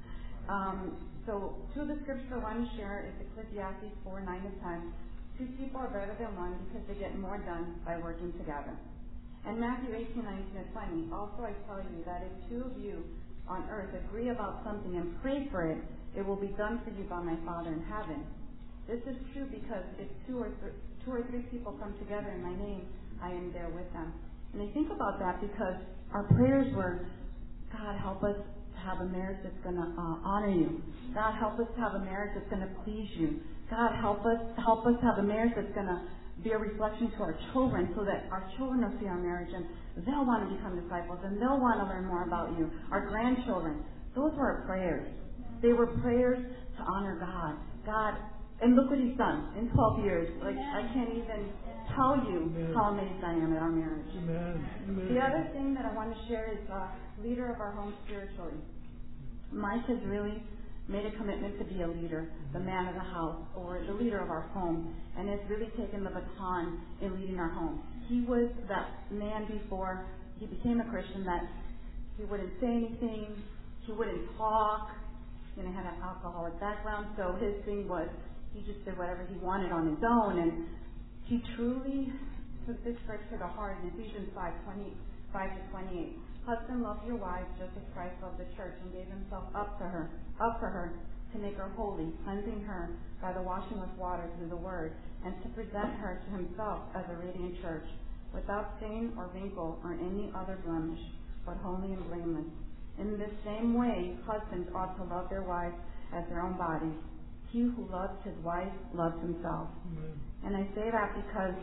Um, so, two of the scriptures I want to share is Ecclesiastes four, nine and ten. Two people are better than one because they get more done by working together. And Matthew eighteen, nineteen and twenty. Also, I tell you that if two of you on earth agree about something and pray for it, it will be done for you by my Father in heaven. This is true because if two or th- two or three people come together in my name, I am there with them. And I think about that because our prayers were, God, help us to have a marriage that's going to uh, honor you. God, help us to have a marriage that's going to please you. God, help us help us to have a marriage that's going to be a reflection to our children so that our children will see our marriage and they'll want to become disciples and they'll want to learn more about you. Our grandchildren, those were our prayers. They were prayers to honor God. God, and look what He's done in twelve years. Like, I can't even tell you Amen. How amazed I am at our marriage. Amen. Amen. The other thing that I want to share is uh, leader of our home spiritually. Mike has really made a commitment to be a leader, the man of the house, or the leader of our home, and has really taken the baton in leading our home. He was that man before he became a Christian that he wouldn't say anything, he wouldn't talk, you know, he had an alcoholic background, so his thing was he just did whatever he wanted on his own, and he truly took this verse to the heart in Ephesians five, twenty-five to twenty-eight. Husband, love your wives just as Christ loved the church and gave himself up to her, up for her, to make her holy, cleansing her by the washing with water through the word, and to present her to himself as a radiant church, without stain or wrinkle or any other blemish, but holy and blameless. In the same way, husbands ought to love their wives as their own bodies. He who loves his wife loves himself. Mm-hmm. And I say that because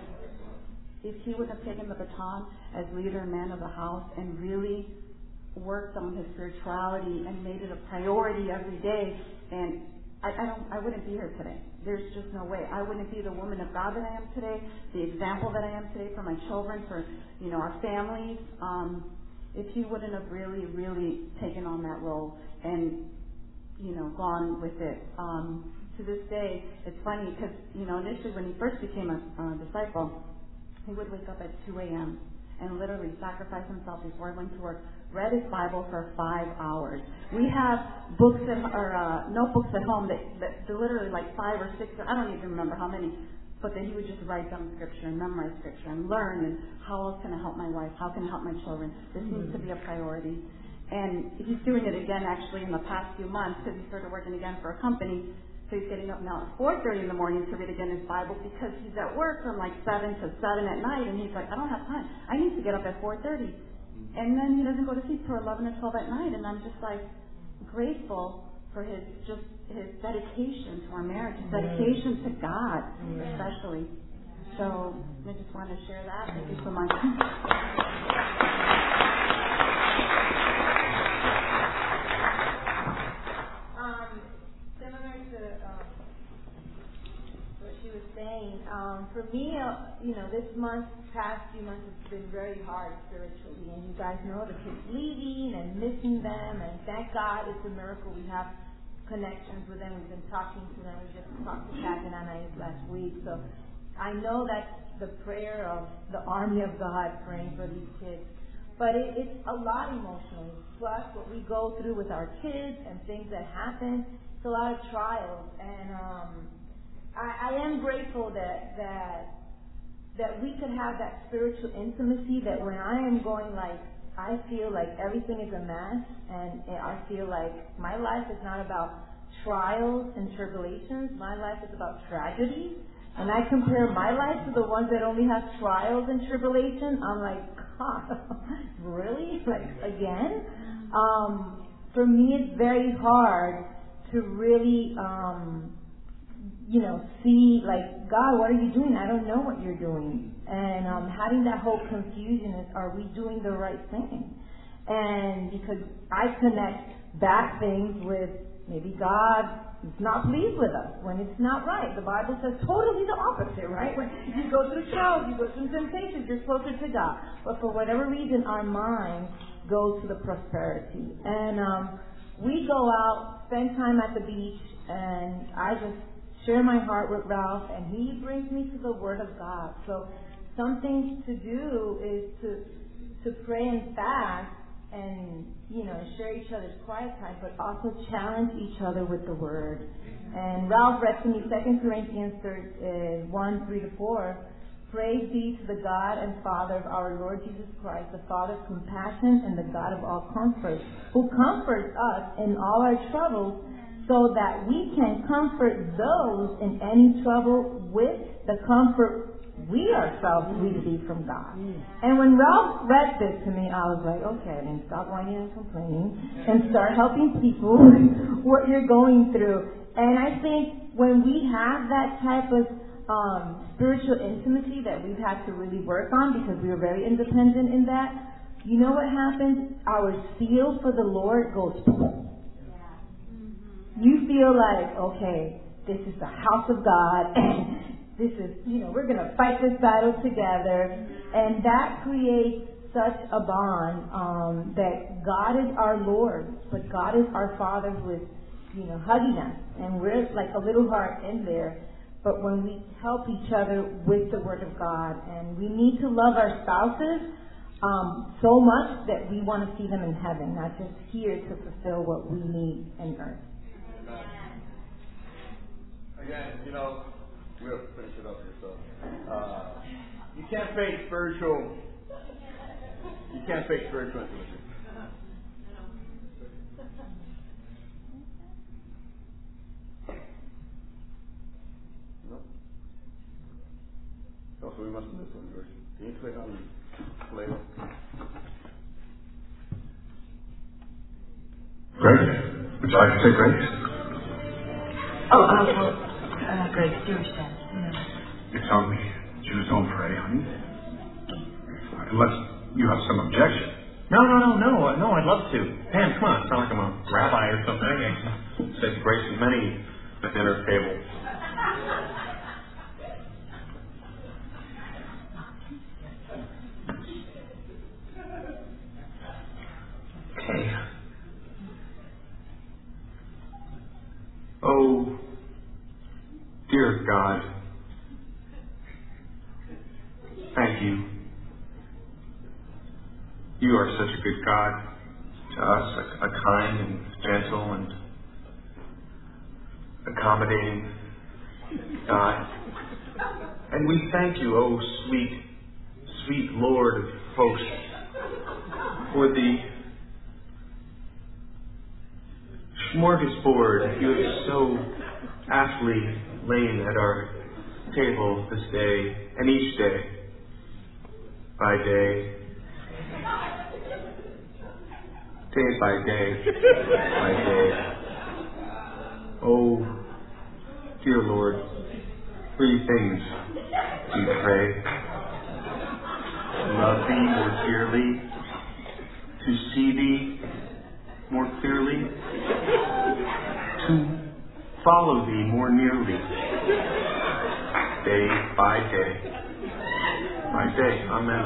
if he would have taken the baton as leader and man of the house and really worked on his spirituality and made it a priority every day, and I, I don't, I wouldn't be here today. There's just no way. I wouldn't be the woman of God that I am today, the example that I am today for my children, for, you know, our families, um, if he wouldn't have really, really taken on that role and, you know, gone with it. Um, to this day, it's funny because, you know, initially when he first became a uh, disciple, he would wake up at two a.m. and literally sacrifice himself before he went to work, read his Bible for five hours. We have books at, or uh, notebooks at home that, that they're literally like five or six, I don't even remember how many, but then he would just write down scripture and memorize scripture and learn, and how else can I help my wife? How can I help my children? This needs to be a priority. And he's doing it again actually in the past few months because he started working again for a company. So he's getting up now at four thirty in the morning to read again his Bible because he's at work from like seven to seven at night, and he's like, I don't have time. I need to get up at four thirty. And then he doesn't go to sleep till eleven or twelve at night, and I'm just like grateful for his just his dedication to our marriage, his dedication to God, especially. So I just want to share that. Thank you so much. Saying, um, for me, uh, you know, this month, past few months, has been very hard spiritually, and you guys know the kids leaving and missing them, and thank God it's a miracle we have connections with them. We've been talking to them. We just talked to Kat and Anais last week, so I know that's the prayer of the army of God praying for these kids. But it, it's a lot emotionally, plus what we go through with our kids and things that happen. It's a lot of trials, and um, I, I am grateful that that that we could have that spiritual intimacy, that when I am going like, I feel like everything is a mess, and, and I feel like my life is not about trials and tribulations. My life is about tragedy. And I compare my life to the ones that only have trials and tribulations. I'm like, God, really? Like, again? Um, for me, it's very hard to really... Um, you know, see, like, God, what are you doing? I don't know what you're doing. And um, having that whole confusion is, are we doing the right thing? And because I connect back things with maybe God is not pleased with us when it's not right. The Bible says totally the opposite, right? When you go through trials, you go through temptations, you're closer to God. But for whatever reason, our mind goes to the prosperity. And um, we go out, spend time at the beach, and I just share my heart with Ralph, and he brings me to the Word of God. So something to do is to to pray and fast and, you know, share each other's quiet time, but also challenge each other with the Word. And Ralph read to me Second Corinthians one, three to four. Praise be to the God and Father of our Lord Jesus Christ, the Father of compassion and the God of all comfort, who comforts us in all our troubles, so that we can comfort those in any trouble with the comfort we ourselves receive from God. And when Ralph read this to me, I was like, okay, then stop whining and complaining and start helping people with what you're going through. And I think when we have that type of um, spiritual intimacy that we've had to really work on because we were very independent in that. You know what happens? Our zeal for the Lord goes. You feel like, okay, this is the house of God, and this is, you know, we're going to fight this battle together, and that creates such a bond um, that God is our Lord, but God is our Father who is, you know, hugging us, and we're like a little heart in there. But when we help each other with the Word of God, and we need to love our spouses um, so much that we want to see them in heaven, not just here to fulfill what we need in earth. Again, you know, we'll finish it up here. So, uh, you can't fake spiritual. You can't fake spiritual intimacy. No. Oh, so we must have missed one verse. Can you click on Lego? Grace? Would you like to say grace? Oh, uh, well, uh, Grace, Jewish dad. No. You tell me. Jews don't pray, honey. Unless you have some objection. No, no, no, no, no, I'd love to. Pam, come on, sound like I'm a rabbi or something. I said grace at many at dinner table. Okay. Oh, dear God, thank you. You are such a good God to us, a, a kind and gentle and accommodating God. And we thank you, oh sweet, sweet Lord of hosts, for the smorgasbord you have so aptly laid at our table this day and each day by day, day by day by day. Oh, dear Lord, three things we pray: to love thee more dearly, to see thee more clearly, to follow thee more nearly, day by day by day. Amen.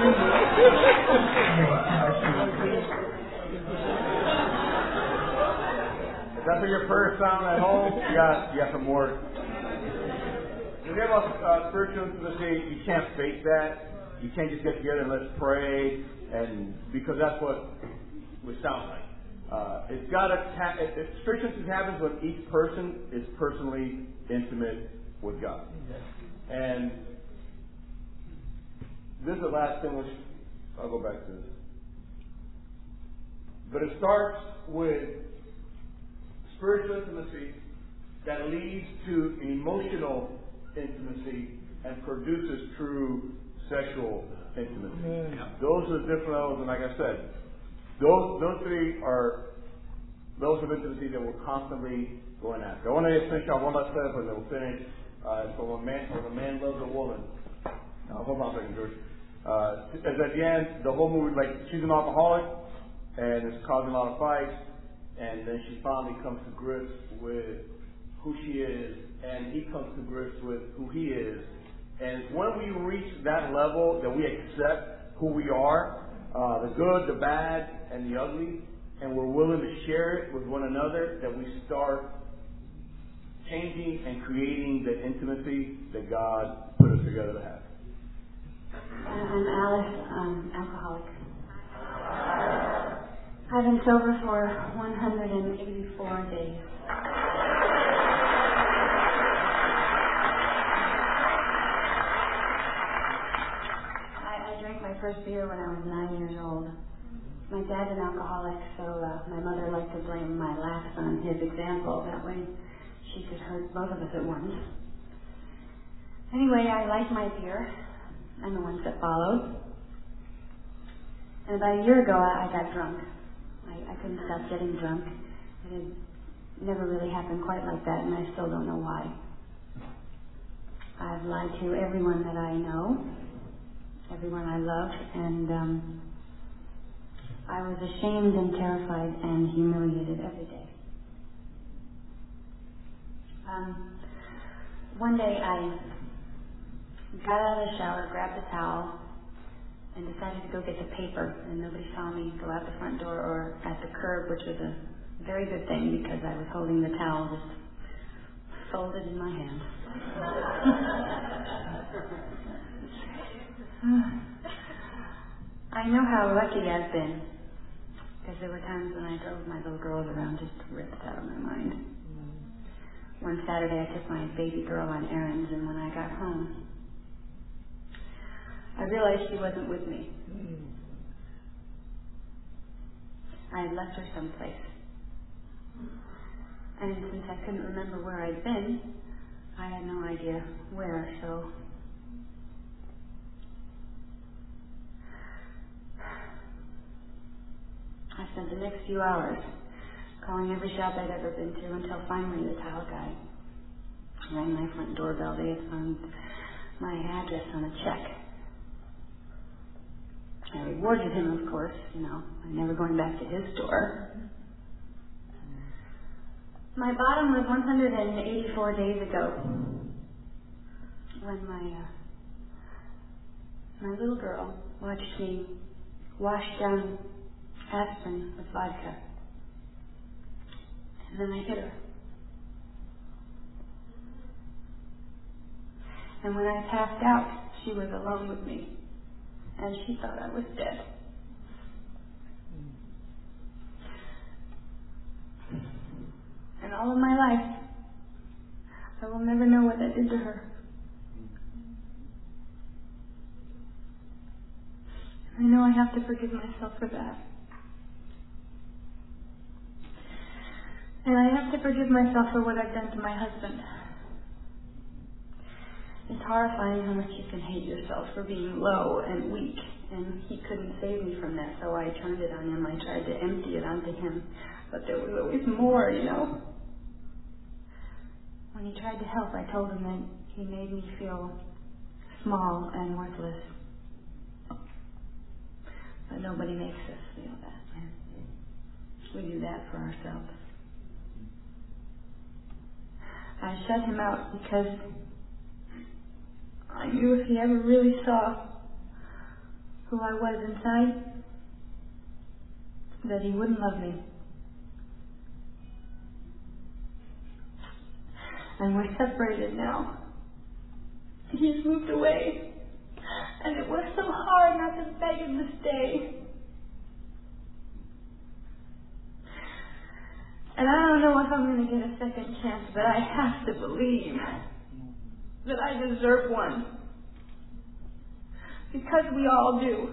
If that's how your prayers sound at home, you got you got some more. When you have uh, spiritual intimacy, you can't fake that. You can't just get together and let's pray, and because that's what we sound like. Uh, it's got to. Ha- it, it, spiritual intimacy happens when each person is personally intimate with God. And this is the last thing, which I'll go back to this. But it starts with spiritual intimacy that leads to emotional intimacy and produces true sexual intimacy. Yeah. Those are the different levels, and like I said, those those three are those of intimacy that we're constantly going after. I want to finish off one last step, and then we'll finish. Uh, so when a man, when a man loves a woman, uh, hold on a second, George. Uh, as at the end, the whole movie, like she's an alcoholic, and it's causing a lot of fights, and then she finally comes to grips with who she is, and he comes to grips with who he is. And it's when we reach that level that we accept who we are, uh, the good, the bad, and the ugly, and we're willing to share it with one another, that we start changing and creating the intimacy that God put us together to have. I'm Alice, um, alcoholic. I've been sober for one hundred eighty-four days. I, I drank my first beer when I was nine years old. My dad's an alcoholic, so uh, my mother liked to blame my laughs on his example. That way she could hurt both of us at once. Anyway, I liked my beer and the ones that followed. And about a year ago, I, I got drunk. I, I couldn't stop getting drunk. It had never really happened quite like that, and I still don't know why. I've lied to everyone that I know, everyone I love, and um, I was ashamed and terrified and humiliated every day. Um, one day I got out of the shower, grabbed a towel, and decided to go get the paper, and nobody saw me go out the front door or at the curb, which was a very good thing because I was holding the towel just folded in my hand. I know how lucky I've been, because there were times when I drove my little girls around just ripped out of my mind. One Saturday I took my baby girl on errands, and when I got home, I realized she wasn't with me. I had left her someplace. And since I couldn't remember where I'd been, I had no idea where, so I spent the next few hours calling every shop I'd ever been to until finally the towel guy rang my front doorbell. They had found my address on a check. I rewarded him, of course, you know, by never going back to his store. My bottom was one hundred eighty-four days ago when my uh, my little girl watched me wash down aspirin with vodka. And then I hit her. And when I passed out, she was alone with me. And she thought I was dead. And all of my life, I will never know what that did to her. I know I have to forgive myself for that. And I have to forgive myself for what I've done to my husband. It's horrifying how much you can hate yourself for being low and weak, and he couldn't save me from that, so I turned it on him. I tried to empty it onto him, but there was always more, you know. When he tried to help, I told him that he made me feel small and worthless. But nobody makes us feel that. We do that for ourselves. I shut him out because I knew if he ever really saw who I was inside, that he wouldn't love me. And we're separated now. He's moved away. And it was so hard not to beg him to stay. And I don't know if I'm going to get a second chance, but I have to believe that I deserve one. Because we all do.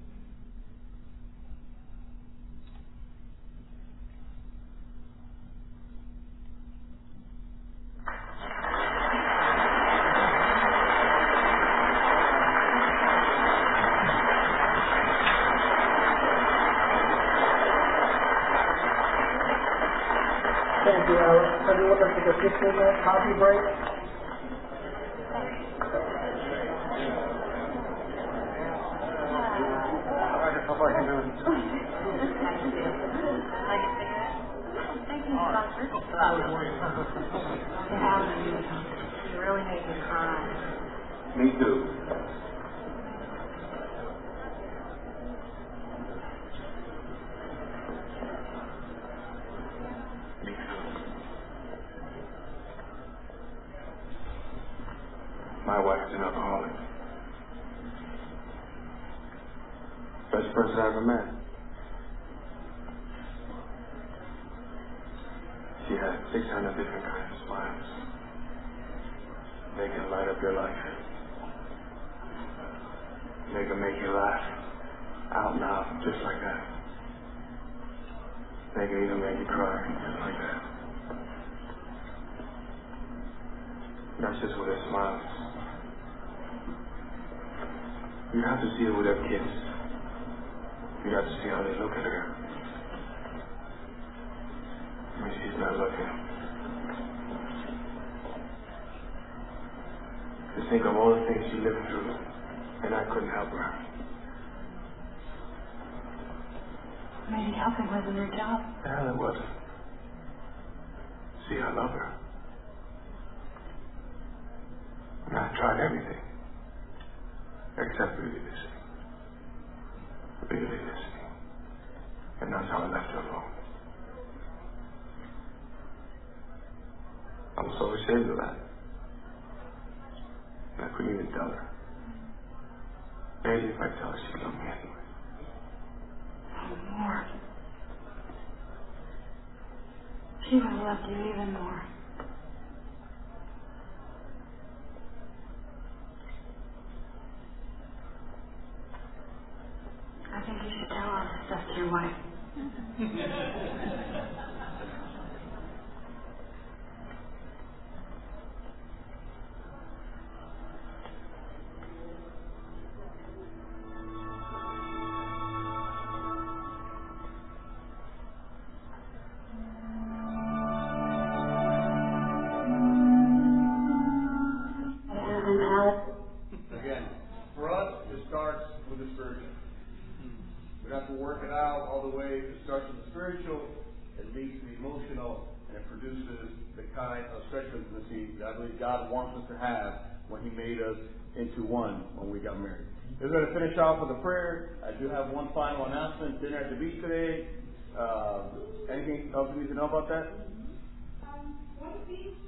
Thank you, Alice. Everyone, let's take a fifteen minute coffee break. How are you doing? Thank you, Doctor. You really made me cry. Me too. My wife's an alcoholic. Best person I ever met. She has six hundred different kinds of smiles. They can light up your life. They can make you laugh out loud just like that. They can even make you cry just like that. That's just with her smiles. You have to see it with her kids. You have to see how they look at her. When she's not looking. to think of all the things she lived through, and I couldn't help her. Maybe helping wasn't her job. The hell it wasn't. See, I love her. And I tried everything. Except really listening. Really listening. And that's how I left her alone. I was so ashamed of that. And I couldn't even tell her. Maybe if I tell her, she'd love me anyway. Oh, more. She would have loved you even more. I think you should tell all this stuff to your wife. Again, for us, it starts with the spiritual. We have to work it out all the way. It starts with the spiritual, it leads to the emotional, and it produces the kind of sexual intimacy that I believe God wants us to have when He made us into one when we got married. We're going to finish off with a prayer. I do have one final announcement. Dinner at the beach today. Uh, anything else you need to know about that? Um, one of these